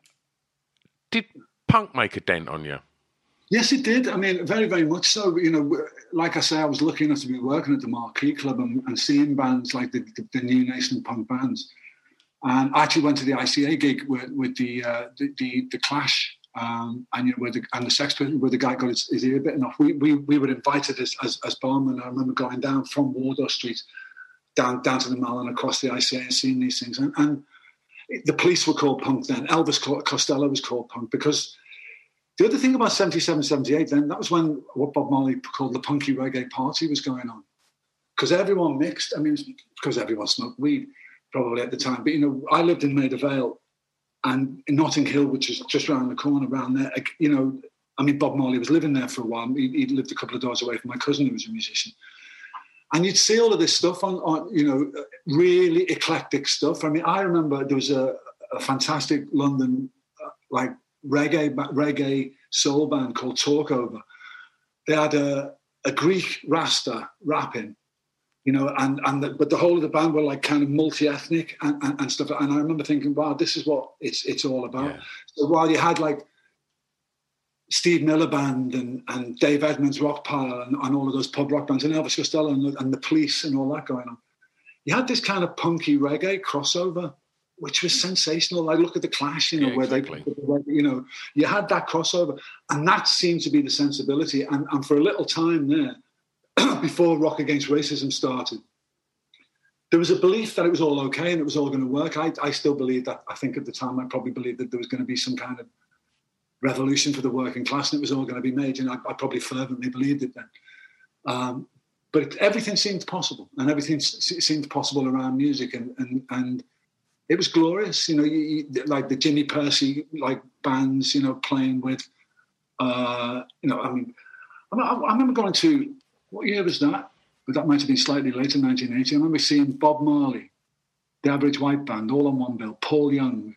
did punk make a dent on you? Yes, it did. I mean, very, very much so. You know, like I say, I was lucky enough to be working at the Marquee Club and, and seeing bands like the, the, the New Nation punk bands. And I actually went to the I C A gig with, with the, uh, the the the Clash um, and you know, where the and the Sex Pistols, where the guy got his, his ear bitten off. We we we were invited as as, as barmen. I remember going down from Wardour Street down down to the Mall and across the I C A and seeing these things. And, and the Police were called punk then. Elvis Costello was called punk because. The other thing about seventy-seven, seventy-eight then, that was when what Bob Marley called the punky reggae party was going on. Because everyone mixed. I mean, because everyone smoked weed probably at the time. But, you know, I lived in Maida Vale and in Notting Hill, which is just around the corner around there. You know, I mean, Bob Marley was living there for a while. He, he lived a couple of doors away from my cousin who was a musician. And you'd see all of this stuff on, on you know, really eclectic stuff. I mean, I remember there was a, a fantastic London, uh, like, reggae reggae soul band called Talkover. They had a, a Greek Rasta rapping, you know, and and the, but the whole of the band were like kind of multi-ethnic and, and, and stuff. And I remember thinking, wow, this is what it's it's all about. Yeah. So while you had like Steve Miller Band and, and Dave Edmunds Rock Pile and, and all of those pub rock bands and Elvis Costello and, and the Police and all that going on, you had this kind of punky reggae crossover, which was sensational. Like, look at the Clash, you know, Yeah, where exactly. they, you know, you had that crossover. And that seemed to be the sensibility. And, and for a little time there, before Rock Against Racism started, there was a belief that it was all okay and it was all going to work. I, I still believe that. I think at the time, I probably believed that there was going to be some kind of revolution for the working class and it was all going to be made. And I, I probably fervently believed it then. Um, but it, everything seemed possible. And everything s- seemed possible around music. And, and, and it was glorious, you know, you, you, like the Jimmy Percy like bands, you know, playing with, uh, you know, I mean, I, I remember going to, what year was that? But that might have been slightly later, nineteen eighty. I remember seeing Bob Marley, the Average White Band, all on one bill, Paul Young.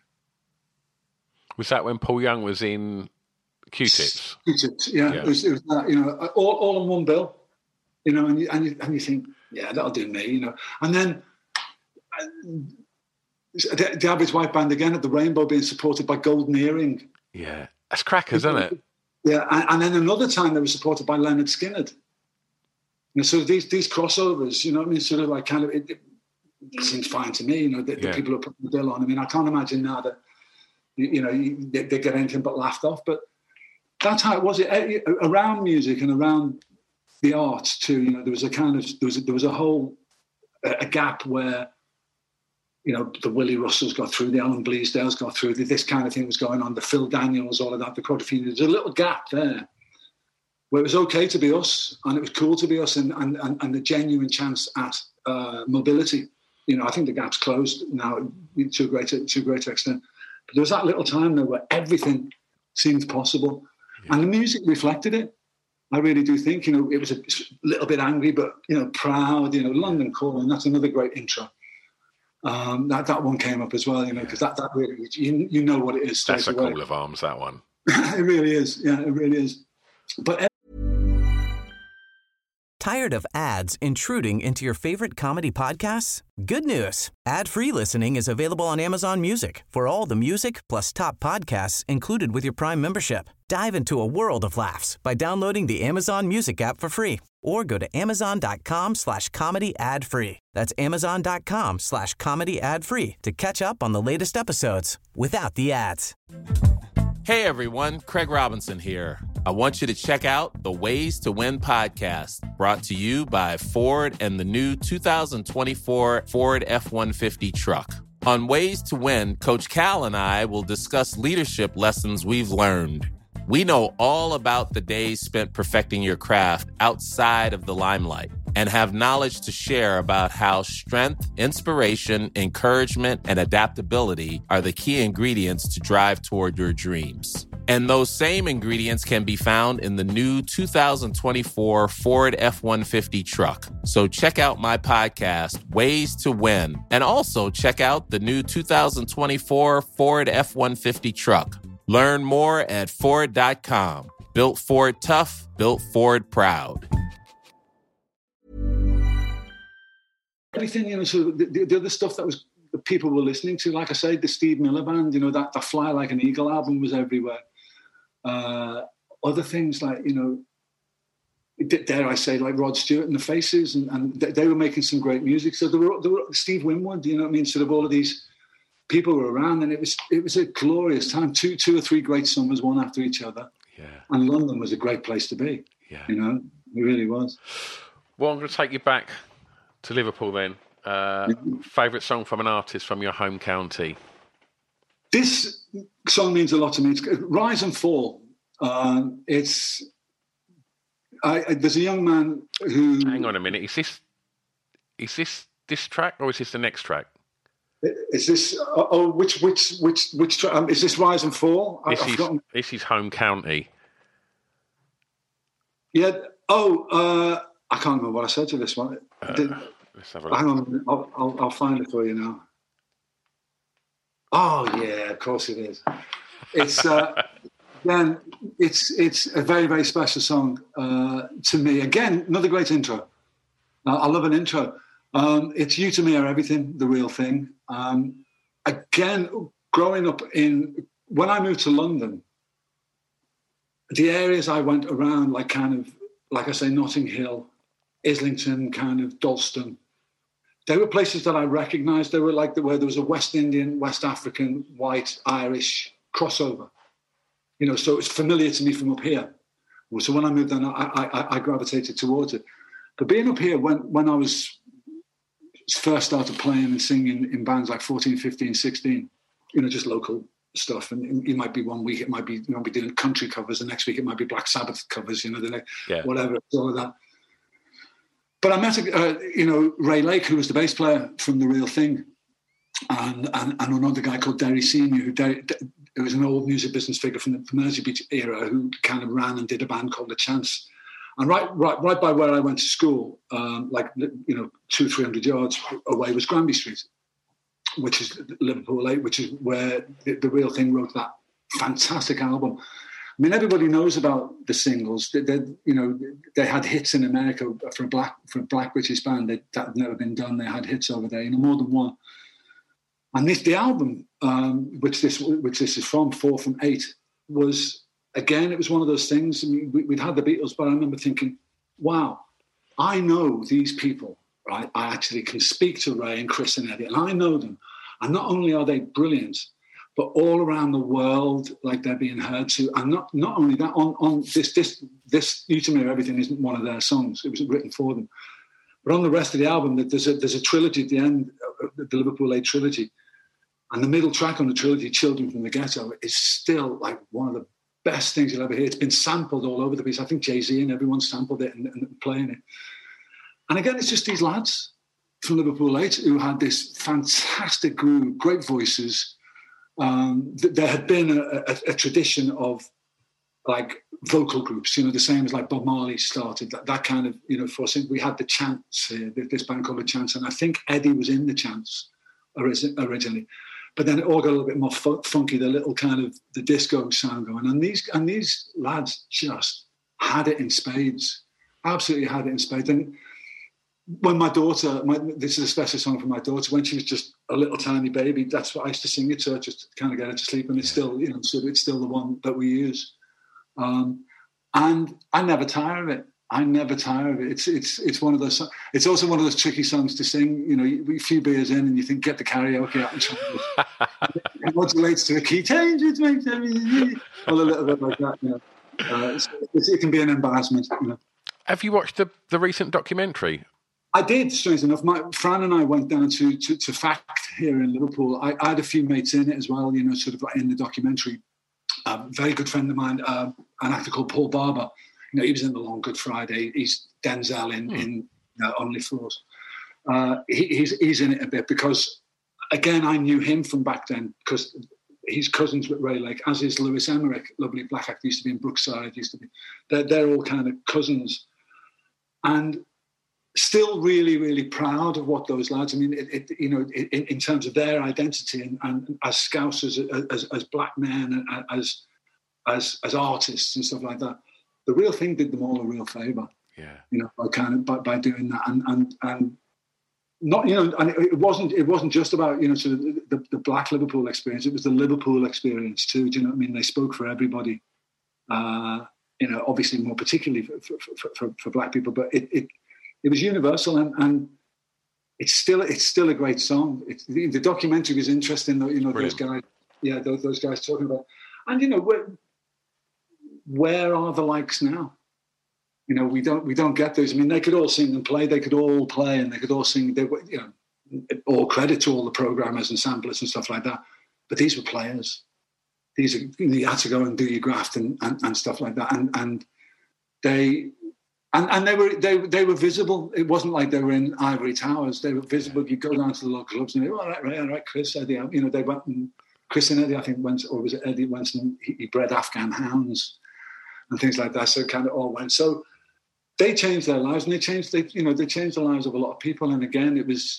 Was that when Paul Young was in Q-Tips? Q-Tips, yeah. Yeah. It was, it was that, you know, all, all on one bill, you know, and you, and, you, and you think, yeah, that'll do me, you know. And then... Uh, The, the Average White Band again at the Rainbow being supported by Golden Earring. Yeah. That's crackers, isn't it? Yeah, and, and then another time they were supported by Leonard Skinner. You know, so these these crossovers, you know what I mean, sort of like kind of, it, it seems fine to me, you know, the, Yeah. the people who are putting the bill on. I mean, I can't imagine now that, you, you know, you, they, they get anything but laughed off, but that's how it was. It, around music and around the arts too, you know, there was a kind of, there was a, there was a whole, a, a gap where, you know, the Willie Russells got through, the Alan Bleasdales got through, this kind of thing was going on, the Phil Daniels, all of that, the Quadrophenia. There's a little gap there where it was okay to be us and it was cool to be us and, and, and, and the genuine chance at uh, mobility. You know, I think the gap's closed now to a greater, to a greater extent. But there was that little time there where everything seemed possible. Yeah. And the music reflected it. I really do think, you know, it was a little bit angry, but, you know, proud, you know, London Calling, that's another great intro. Um, that, that one came up as well, you know, because that, that really, you, you know what it is. That's a away. call of arms, that one. It really is. Yeah, it really is. But tired of ads intruding into your favorite comedy podcasts? Good news. Ad-free listening is available on Amazon Music for all the music plus top podcasts included with your Prime membership. Dive into a world of laughs by downloading the Amazon Music app for free or go to amazon.com slash comedy ad free. That's amazon.com slash comedy ad free to catch up on the latest episodes without the ads. Hey everyone, Craig Robinson here. I want you to check out the Ways to Win podcast, brought to you by Ford and the new two thousand twenty-four Ford F one fifty truck. On Ways to Win, Coach Cal and I will discuss leadership lessons we've learned. We know all about the days spent perfecting your craft outside of the limelight and have knowledge to share about how strength, inspiration, encouragement, and adaptability are the key ingredients to drive toward your dreams. And those same ingredients can be found in the new two thousand twenty-four Ford F one fifty truck. So check out my podcast, Ways to Win, and also check out the new two thousand twenty-four Ford F one fifty truck. Learn more at Ford dot com. Built Ford tough, built Ford proud. Everything, you know, so the, the other stuff that was the people were listening to, like I said, the Steve Miller Band, you know, that, that Fly Like an Eagle album was everywhere. Uh, other things like, you know, dare I say, like Rod Stewart and the Faces, and, and they were making some great music. So there were, there were Steve Winwood, you know what I mean? Sort of all of these people were around, and it was it was a glorious time. Two two or three great summers, one after each other. Yeah. And London was a great place to be. Yeah. You know, it really was. Well, I'm going to take you back to Liverpool then. Uh, mm-hmm. Favourite song from an artist from your home county? This song means a lot to me. It's Rise and Fall. Uh, it's I, I, there's a young man who. Hang on a minute. Is this is this this track or is this the next track? Is this oh, oh which which which which track? Um, is this Rise and Fall? This I, is this is home county. Yeah. Oh, uh, I can't remember what I said to this one. Uh, Did, let's have a look. hang on, I'll, I'll I'll find it for you now. Oh yeah, of course it is. It's uh, again, it's it's a very very special song uh, to me. Again, another great intro. Uh, I love an intro. Um, it's You to Me Are Everything, The Real Thing. Um, again, growing up in when I moved to London, the areas I went around, like kind of like I say, Notting Hill, Islington, kind of Dalston. They were places that I recognised. They were like the, where there was a West Indian, West African, white, Irish crossover. You know, so it's familiar to me from up here. So when I moved there, I, I, I gravitated towards it. But being up here, when, when I was first started playing and singing in bands like fourteen, fifteen, sixteen, you know, just local stuff. And it might be one week, it might be, you know, be doing country covers. The next week, it might be Black Sabbath covers, you know, the next, yeah. whatever, all of that. But I met, uh, you know, Ray Lake, who was the bass player from The Real Thing, and and, and another guy called Derry Senior, who, Derry, who was an old music business figure from the Mersey Beach era, who kind of ran and did a band called The Chance. And right, right, right by where I went to school, um, like you know, two, three hundred yards away was Granby Street, which is Liverpool eight, which is where the, the Real Thing wrote that fantastic album. I mean, everybody knows about the singles. They, they, you know, they had hits in America for a black for a black British band. They, that had never been done. They had hits over there, you know, more than one. And this, the album, um, which this which this is from, Four from Eight, was again. It was one of those things. I mean, we, we'd had the Beatles, but I remember thinking, "Wow, I know these people, right? I actually can speak to Ray and Chris and Eddie, and I know them. And not only are they brilliant, but all around the world, like they're being heard to. And not not only that, on, on this, this, this You to Me Are Everything isn't one of their songs. It was written for them. But on the rest of the album, there's a, there's a trilogy at the end, the Liverpool eight trilogy. And the middle track on the trilogy, Children from the Ghetto, is still like one of the best things you'll ever hear. It's been sampled all over the place. I think Jay-Z and everyone sampled it and, and playing it. And again, it's just these lads. from Liverpool eight who had this fantastic group, great voices. Um, th- there had been a, a, a tradition of like vocal groups, you know, the same as like Bob Marley started, that, that kind of, you know, for us. We had the Chants here, this band called the Chants, and I think Eddie was in the Chants originally. But then it all got a little bit more fu- funky, the little kind of the disco sound going. And these and these lads just had it in spades, absolutely had it in spades. And when my daughter, my, this is a special song for my daughter, when she was just a little tiny baby, that's what I used to sing it to her, just to kind of get her to sleep. And it's still, you know, so it's still the one that we use. Um, and I never tire of it. I never tire of it. It's it's it's one of those. It's also one of those tricky songs to sing. You know, a few beers in, and you think, get the karaoke out and try it. It modulates to a key change. It makes everything a little bit like that. You know, uh, it's, it's, it can be an embarrassment. You know. Have you watched the the recent documentary? I did. Strange enough, my Fran and I went down to to, to FACT here in Liverpool. I, I had a few mates in it as well. You know, sort of in the documentary. A very good friend of mine, uh, an actor called Paul Barber. You know, he was in The Long Good Friday. He's Denzel in, mm. in uh, Only Fools. Uh, he, he's, he's in it a bit because, again, I knew him from back then because he's cousins with Ray Lake, as is Lewis Emmerich, lovely black actor, used to be in Brookside, used to be. They're, they're all kind of cousins. And still really, really proud of what those lads, I mean, it, it, you know, in, in terms of their identity and, and as Scousers, as, as black men, and as, as, as artists and stuff like that. The real thing did them all a real favour, yeah. You know, by kind of by, by doing that, and and and not, you know, and it wasn't it wasn't just about, you know, sort of the, the black Liverpool experience. It was the Liverpool experience too. Do you know what I mean? They spoke for everybody, uh, you know, obviously more particularly for for, for, for black people, but it, it it was universal, and and it's still it's still a great song. It's, the, the documentary was interesting, though. You know, Brilliant. those guys, yeah, those, those guys talking about, and you know, where, where are the likes now? You know, we don't we don't get those. I mean, they could all sing and play. They could all play and they could all sing. They were, you know, all credit to all the programmers and samplers and stuff like that. But these were players. These are, you know, you had to go and do your graft and, and, and stuff like that. And and they and, and they were they they were visible. It wasn't like they were in ivory towers. They were visible. You go down to the local clubs and they were, all right, right, all right, Chris, Eddie. You know, they went and Chris and Eddie, I think, went, or was it Eddie went and he, he bred Afghan hounds and things like that. So it kind of all went. So they changed their lives, and they changed, they, you know, they changed the lives of a lot of people. And again, it was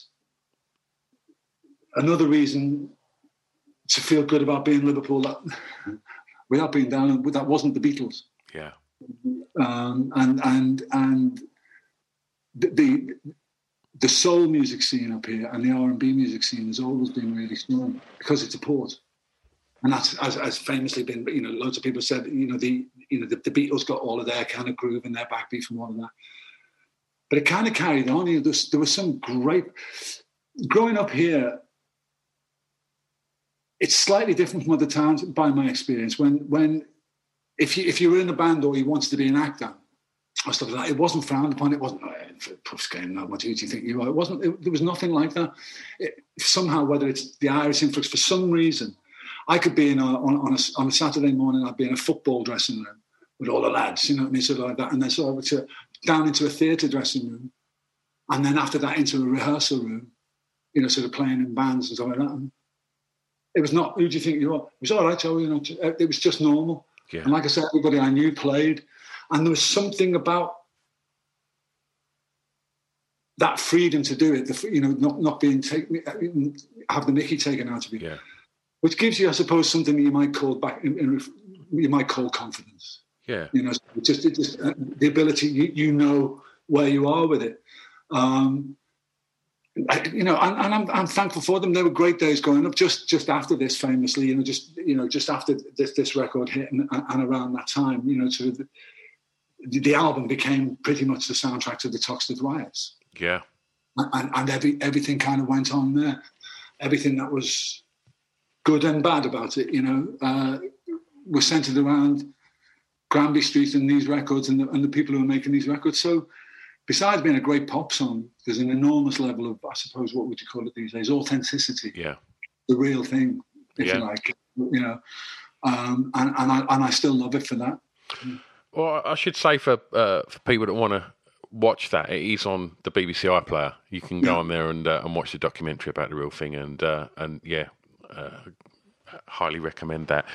another reason to feel good about being Liverpool. That without being down, that wasn't the Beatles. Yeah. Um, and and and the, the the soul music scene up here and the R and B music scene has always been really strong because it's a port. And that's has, has famously been, you know, loads of people said, you know, the you know the, the Beatles got all of their kind of groove and their backbeat from all of that. But it kind of carried on. You know, there, there was some great... Growing up here, it's slightly different from other towns by my experience. When when if you if you were in a band or you wanted to be an actor or stuff like that, it wasn't frowned upon. It wasn't, oh, Puff's game now, what do you think you are? It wasn't. It, there was nothing like that. It, somehow, whether it's the Irish influx, for some reason, I could be in a, on, on, a, on a Saturday morning, I'd be in a football dressing room with all the lads, you know what I mean, sort of like that. And then sort of to, down into a theatre dressing room. And then after that into a rehearsal room, you know, sort of playing in bands and stuff like that. And it was not, who do you think you are? It was all right, Joe, you know, it was just normal. Yeah. And like I said, everybody I knew played. And there was something about that freedom to do it, the, you know, not, not being taken, have the mickey taken out of you. Yeah. Which gives you, I suppose, something that you might call back, in, in, you might call confidence. Yeah, you know, just, just uh, the ability, you, you know where you are with it. Um, I, you know, and, and I'm, I'm thankful for them. They were great days growing up. Just, just after this, famously, you know, just you know, just after this, this record hit, and, and around that time, you know, sort of the, the album became pretty much the soundtrack to the Toxteth Riots. Yeah, and, and every everything kind of went on there. Everything that was good and bad about it, you know, uh, was centred around Granby Street and these records and the, and the people who were making these records. So besides being a great pop song, there's an enormous level of, I suppose, what would you call it these days? Authenticity. Yeah. The real thing, if yeah. you like, you know. Um, and, and, I, and I still love it for that. Well, I should say for uh, for people that want to watch that. It is on the B B C iPlayer. You can go on there and uh, and watch the documentary about the real thing. And uh, and yeah, uh, highly recommend that.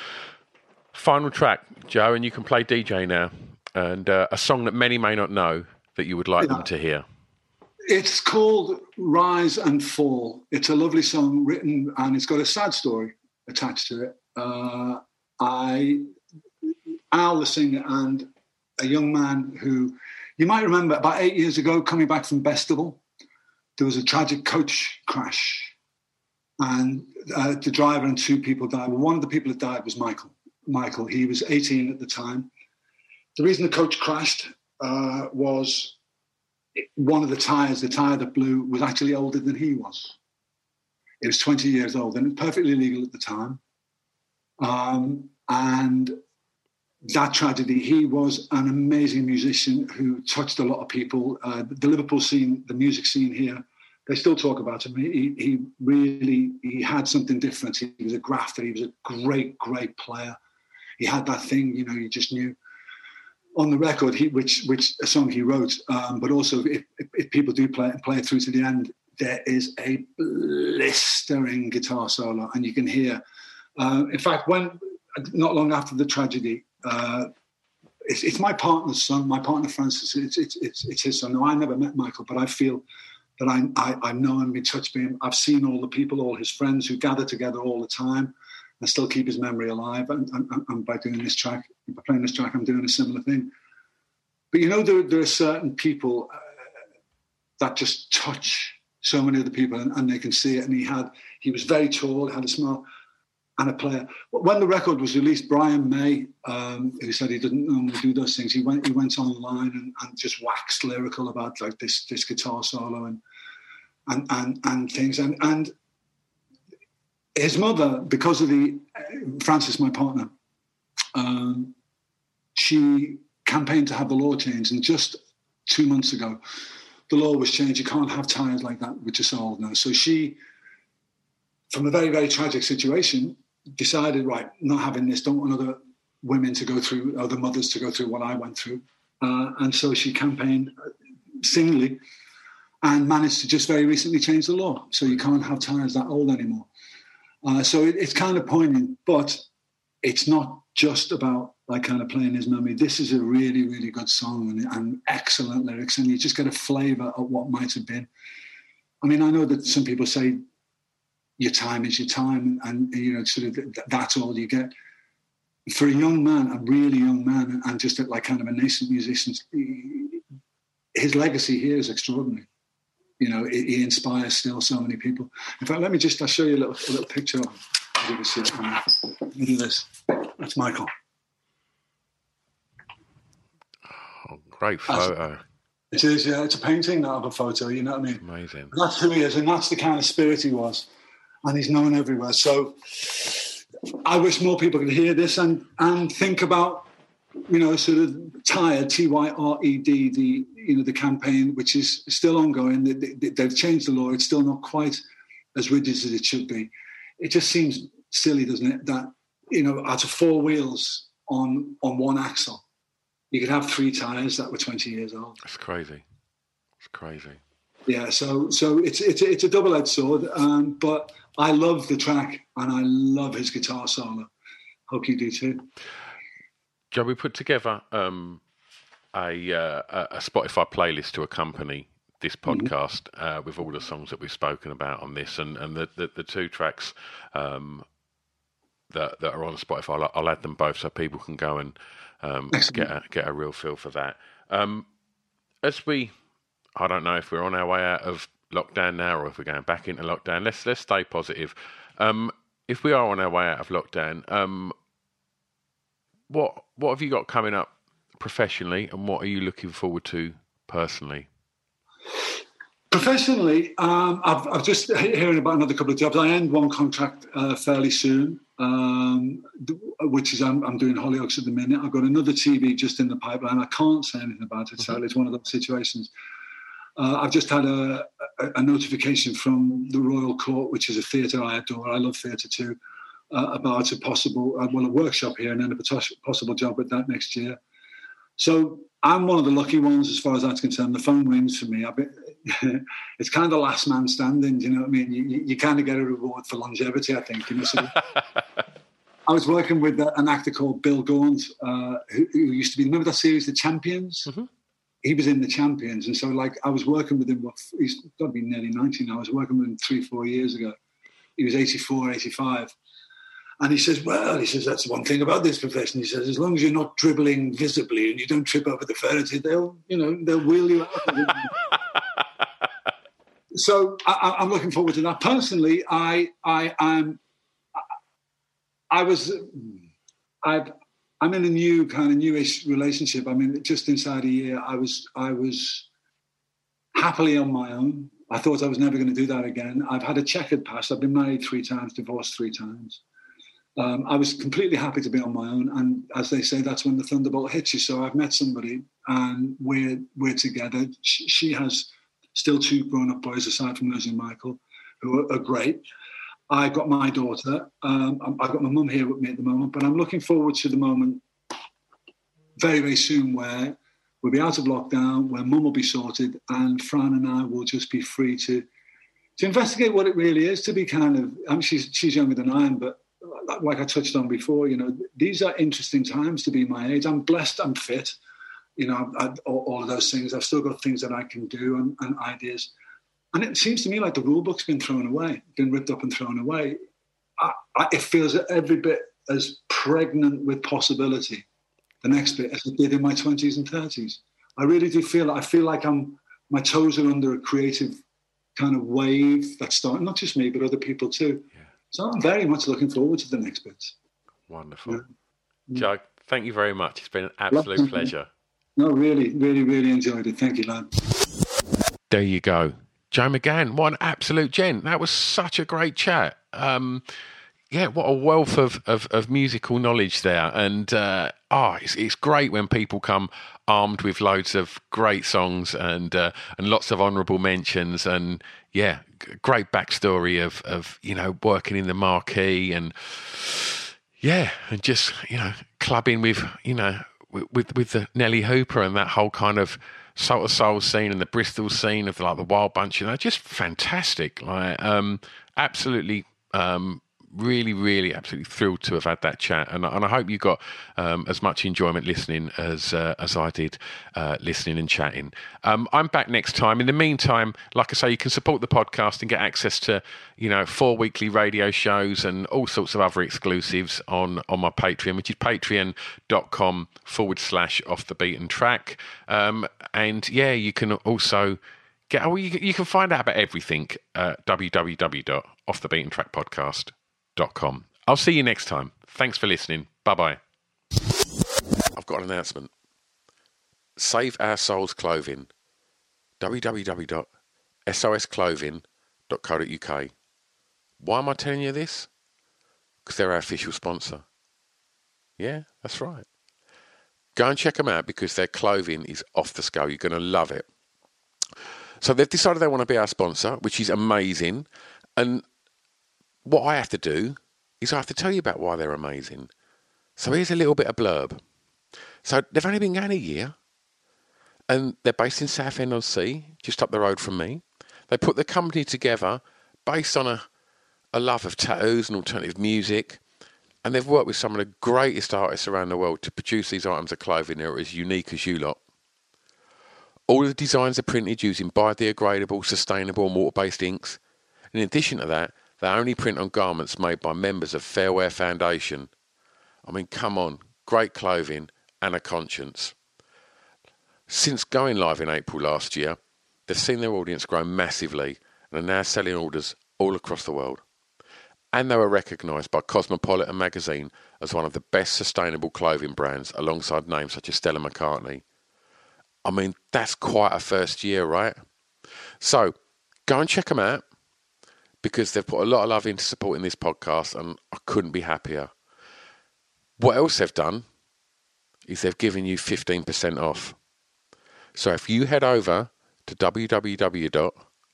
Final track, Joe, and you can play D J now. And uh, a song that many may not know that you would like yeah. them to hear. It's called Rise and Fall. It's a lovely song written, and it's got a sad story attached to it. Uh, I, Al, the singer, and a young man who, you might remember, about eight years ago, coming back from Bestival, there was a tragic coach crash, and uh, the driver and two people died. Well, one of the people that died was Michael. Michael, he was eighteen at the time. The reason the coach crashed uh, was one of the tyres, the tyre that blew, was actually older than he was. It was twenty years old, and it was perfectly legal at the time. Um, and that tragedy, he was an amazing musician who touched a lot of people. Uh, the Liverpool scene, the music scene here, they still talk about him. He, he really, he had something different. He was a grafter. He was a great, great player. He had that thing, you know, you just knew. On the record, he, which which a song he wrote, um, but also if, if, if people do play it, play it through to the end, there is a blistering guitar solo, and you can hear. Uh, in fact, when not long after the tragedy, uh, it's, it's my partner's son, my partner Francis. It's it's it's, it's his son. Now, I never met Michael, but I feel that I I, I know him, been touched by him. I've seen all the people, all his friends who gather together all the time and still keep his memory alive. And, and, and by doing this track, by playing this track, I'm doing a similar thing. But you know, there, there are certain people uh, that just touch so many other people, and, and they can see it. And he had, he was very tall, had a smile, and a player. When the record was released, Brian May, um, who said he didn't normally do those things, he went he went online and, and just waxed lyrical about like this this guitar solo and and and and things. And and his mother, because of the Frances, my partner, um, she campaigned to have the law changed, and just two months ago, the law was changed. You can't have tyres like that, which are so old now. So she, from a very, very tragic situation, decided, right, not having this, don't want other women to go through, other mothers to go through what I went through. Uh, and so she campaigned singly and managed to just very recently change the law. So you can't have tyres that old anymore. Uh, so it, it's kind of poignant, but it's not just about like kind of playing his memory. This is a really, really good song and, and excellent lyrics, and you just get a flavour of what might have been. I mean, I know that some people say your time is your time, and, and you know, sort of that's all you get. For a young man, a really young man, and just like kind of a nascent musician, his legacy here is extraordinary. You know, he inspires still so many people. In fact, let me just, I'll show you a little, a little picture of him. You can see it. Let me do this. That's Michael. Oh, great photo. It is, yeah. It's a painting, not of a photo, you know what I mean? Amazing. And that's who he is, and that's the kind of spirit he was. And he's known everywhere. So I wish more people could hear this and, and think about, you know, sort of Tyred, T Y R E D, the, you know, the campaign, which is still ongoing. They, they, they've changed the law. It's still not quite as rigid as it should be. It just seems silly, doesn't it, that, you know, out of four wheels on on one axle, you could have three tyres that were twenty years old. It's crazy. It's crazy. Yeah, so so it's it's it's a double-edged sword, um, but I love the track and I love his guitar solo. Hope you do too. Joe, we put together um, a uh, a Spotify playlist to accompany this podcast mm-hmm. uh, with all the songs that we've spoken about on this, and and the the, the two tracks um, that that are on Spotify. I'll, I'll add them both so people can go and um, get a, get a real feel for that. Um, as we, I don't know if we're on our way out of lockdown now or if we're going back into lockdown. Let's let's stay positive. Um, if we are on our way out of lockdown, um, what what have you got coming up professionally, and what are you looking forward to personally? Professionally, um, I've, I've just hearing about another couple of jobs. I end one contract uh, fairly soon, um, which is I'm, I'm doing Hollyoaks at the minute. I've got another T V just in the pipeline. I can't say anything about it, so mm-hmm. it's one of those situations. Uh, I've just had a, a, a notification from the Royal Court, which is a theatre I adore. I love theatre too, uh, about a possible, uh, well, a workshop here and then a possible job at that next year. So I'm one of the lucky ones as far as that's concerned. The phone rings for me. I've been, it's kind of the last man standing. Do you know what I mean? You, you, you kind of get a reward for longevity, I think. You know, so I was working with an actor called Bill Gaunt, uh, who, who used to be, remember that series, The Champions? Mm-hmm. He was in The Champions. And so, like, I was working with him, well, he's got to be nearly ninety now. I was working with him three, four years ago. He was eighty-four, eighty-five. And he says, well, he says, that's one thing about this profession. He says, as long as you're not dribbling visibly and you don't trip over the furniture, they'll, you know, they'll wheel you out. So I, I'm looking forward to that. Personally, I, I, I'm, I was, I've, I'm in a new kind of newish relationship. I mean, just inside a year, I was, I was happily on my own. I thought I was never going to do that again. I've had a checkered past. I've been married three times, divorced three times. Um, I was completely happy to be on my own, and as they say, that's when the thunderbolt hits you. So I've met somebody, and we're we're together. She, she has still two grown-up boys aside from losing Michael, who are, are great. I got my daughter. Um, I've got my mum here with me at the moment, but I'm looking forward to the moment very, very soon where we'll be out of lockdown, where mum will be sorted, and Fran and I will just be free to to investigate what it really is to be kind of. I mean, she's she's younger than I am, but like I touched on before, you know, these are interesting times to be my age. I'm blessed, I'm fit, you know, I, all, all of those things. I've still got things that I can do and, and ideas. And it seems to me like the rule book's been thrown away, been ripped up and thrown away. I, I, it feels every bit as pregnant with possibility, the next bit, as it did in my twenties and thirties. I really do feel, I feel like I'm, my toes are under a creative kind of wave that's starting, not just me, but other people too. Yeah. So I'm very much looking forward to the next bits. Wonderful. Yeah. Joe, thank you very much. It's been an absolute Love pleasure. No, really, really, really enjoyed it. Thank you, lad. There you go. Joe McGann, what an absolute gent. That was such a great chat. Um, yeah, what a wealth of, of, of musical knowledge there. And uh, oh, it's, it's great when people come armed with loads of great songs and uh, and lots of honourable mentions. And yeah, great backstory of, of, you know, working in the Marquee and yeah, and just, you know, clubbing with, you know, with with the Nelly Hooper and that whole kind of Soul to Soul scene and the Bristol scene of like the Wild Bunch, you know, just fantastic. Like, um, absolutely, um, really, really, absolutely thrilled to have had that chat, and and I hope you got um, as much enjoyment listening as uh, as I did uh, listening and chatting. Um, I'm back next time. In the meantime, like I say, you can support the podcast and get access to, you know, four weekly radio shows and all sorts of other exclusives on on my Patreon, which is patreon.com forward slash off the beaten track. Um, and yeah, you can also get, oh, you, you can find out about everything at w w w dot off the beaten track podcast dot com. I'll see you next time. Thanks for listening. Bye-bye. I've got an announcement. Save Our Souls Clothing. w w w dot s o s clothing dot co dot u k. Why am I telling you this? Because they're our official sponsor. Yeah, that's right. Go and check them out because their clothing is off the scale. You're going to love it. So they've decided they want to be our sponsor, which is amazing. And what I have to do is I have to tell you about why they're amazing. So here's a little bit of blurb. So they've only been going a year, and they're based in Southend-on-Sea, just up the road from me. They put the company together based on a, a love of tattoos and alternative music, and they've worked with some of the greatest artists around the world to produce these items of clothing that are as unique as you lot. All of the designs are printed using biodegradable, sustainable and water-based inks. In addition to that, they only print on garments made by members of Fair Wear Foundation. I mean, come on, great clothing and a conscience. Since going live in April last year, they've seen their audience grow massively and are now selling orders all across the world. And they were recognised by Cosmopolitan magazine as one of the best sustainable clothing brands alongside names such as Stella McCartney. I mean, that's quite a first year, right? So, go and check them out, because they've put a lot of love into supporting this podcast, and I couldn't be happier. What else they've done is they've given you fifteen percent off. So if you head over to w w w dot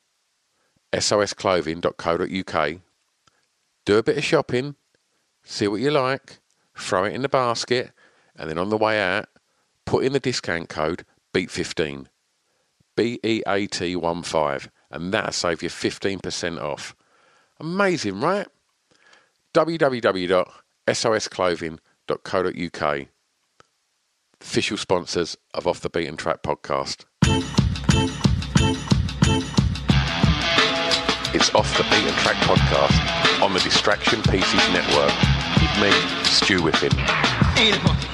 s o s clothing dot co dot u k, do a bit of shopping, see what you like, throw it in the basket, and then on the way out, put in the discount code beat fifteen, B E A T one five, and that'll save you fifteen percent off. Amazing, right? w w w dot s o s clothing dot co dot u k, official sponsors of Off the Beaten Track podcast. It's Off the Beaten Track podcast on the Distraction Pieces Network with me, Stu Whiffen.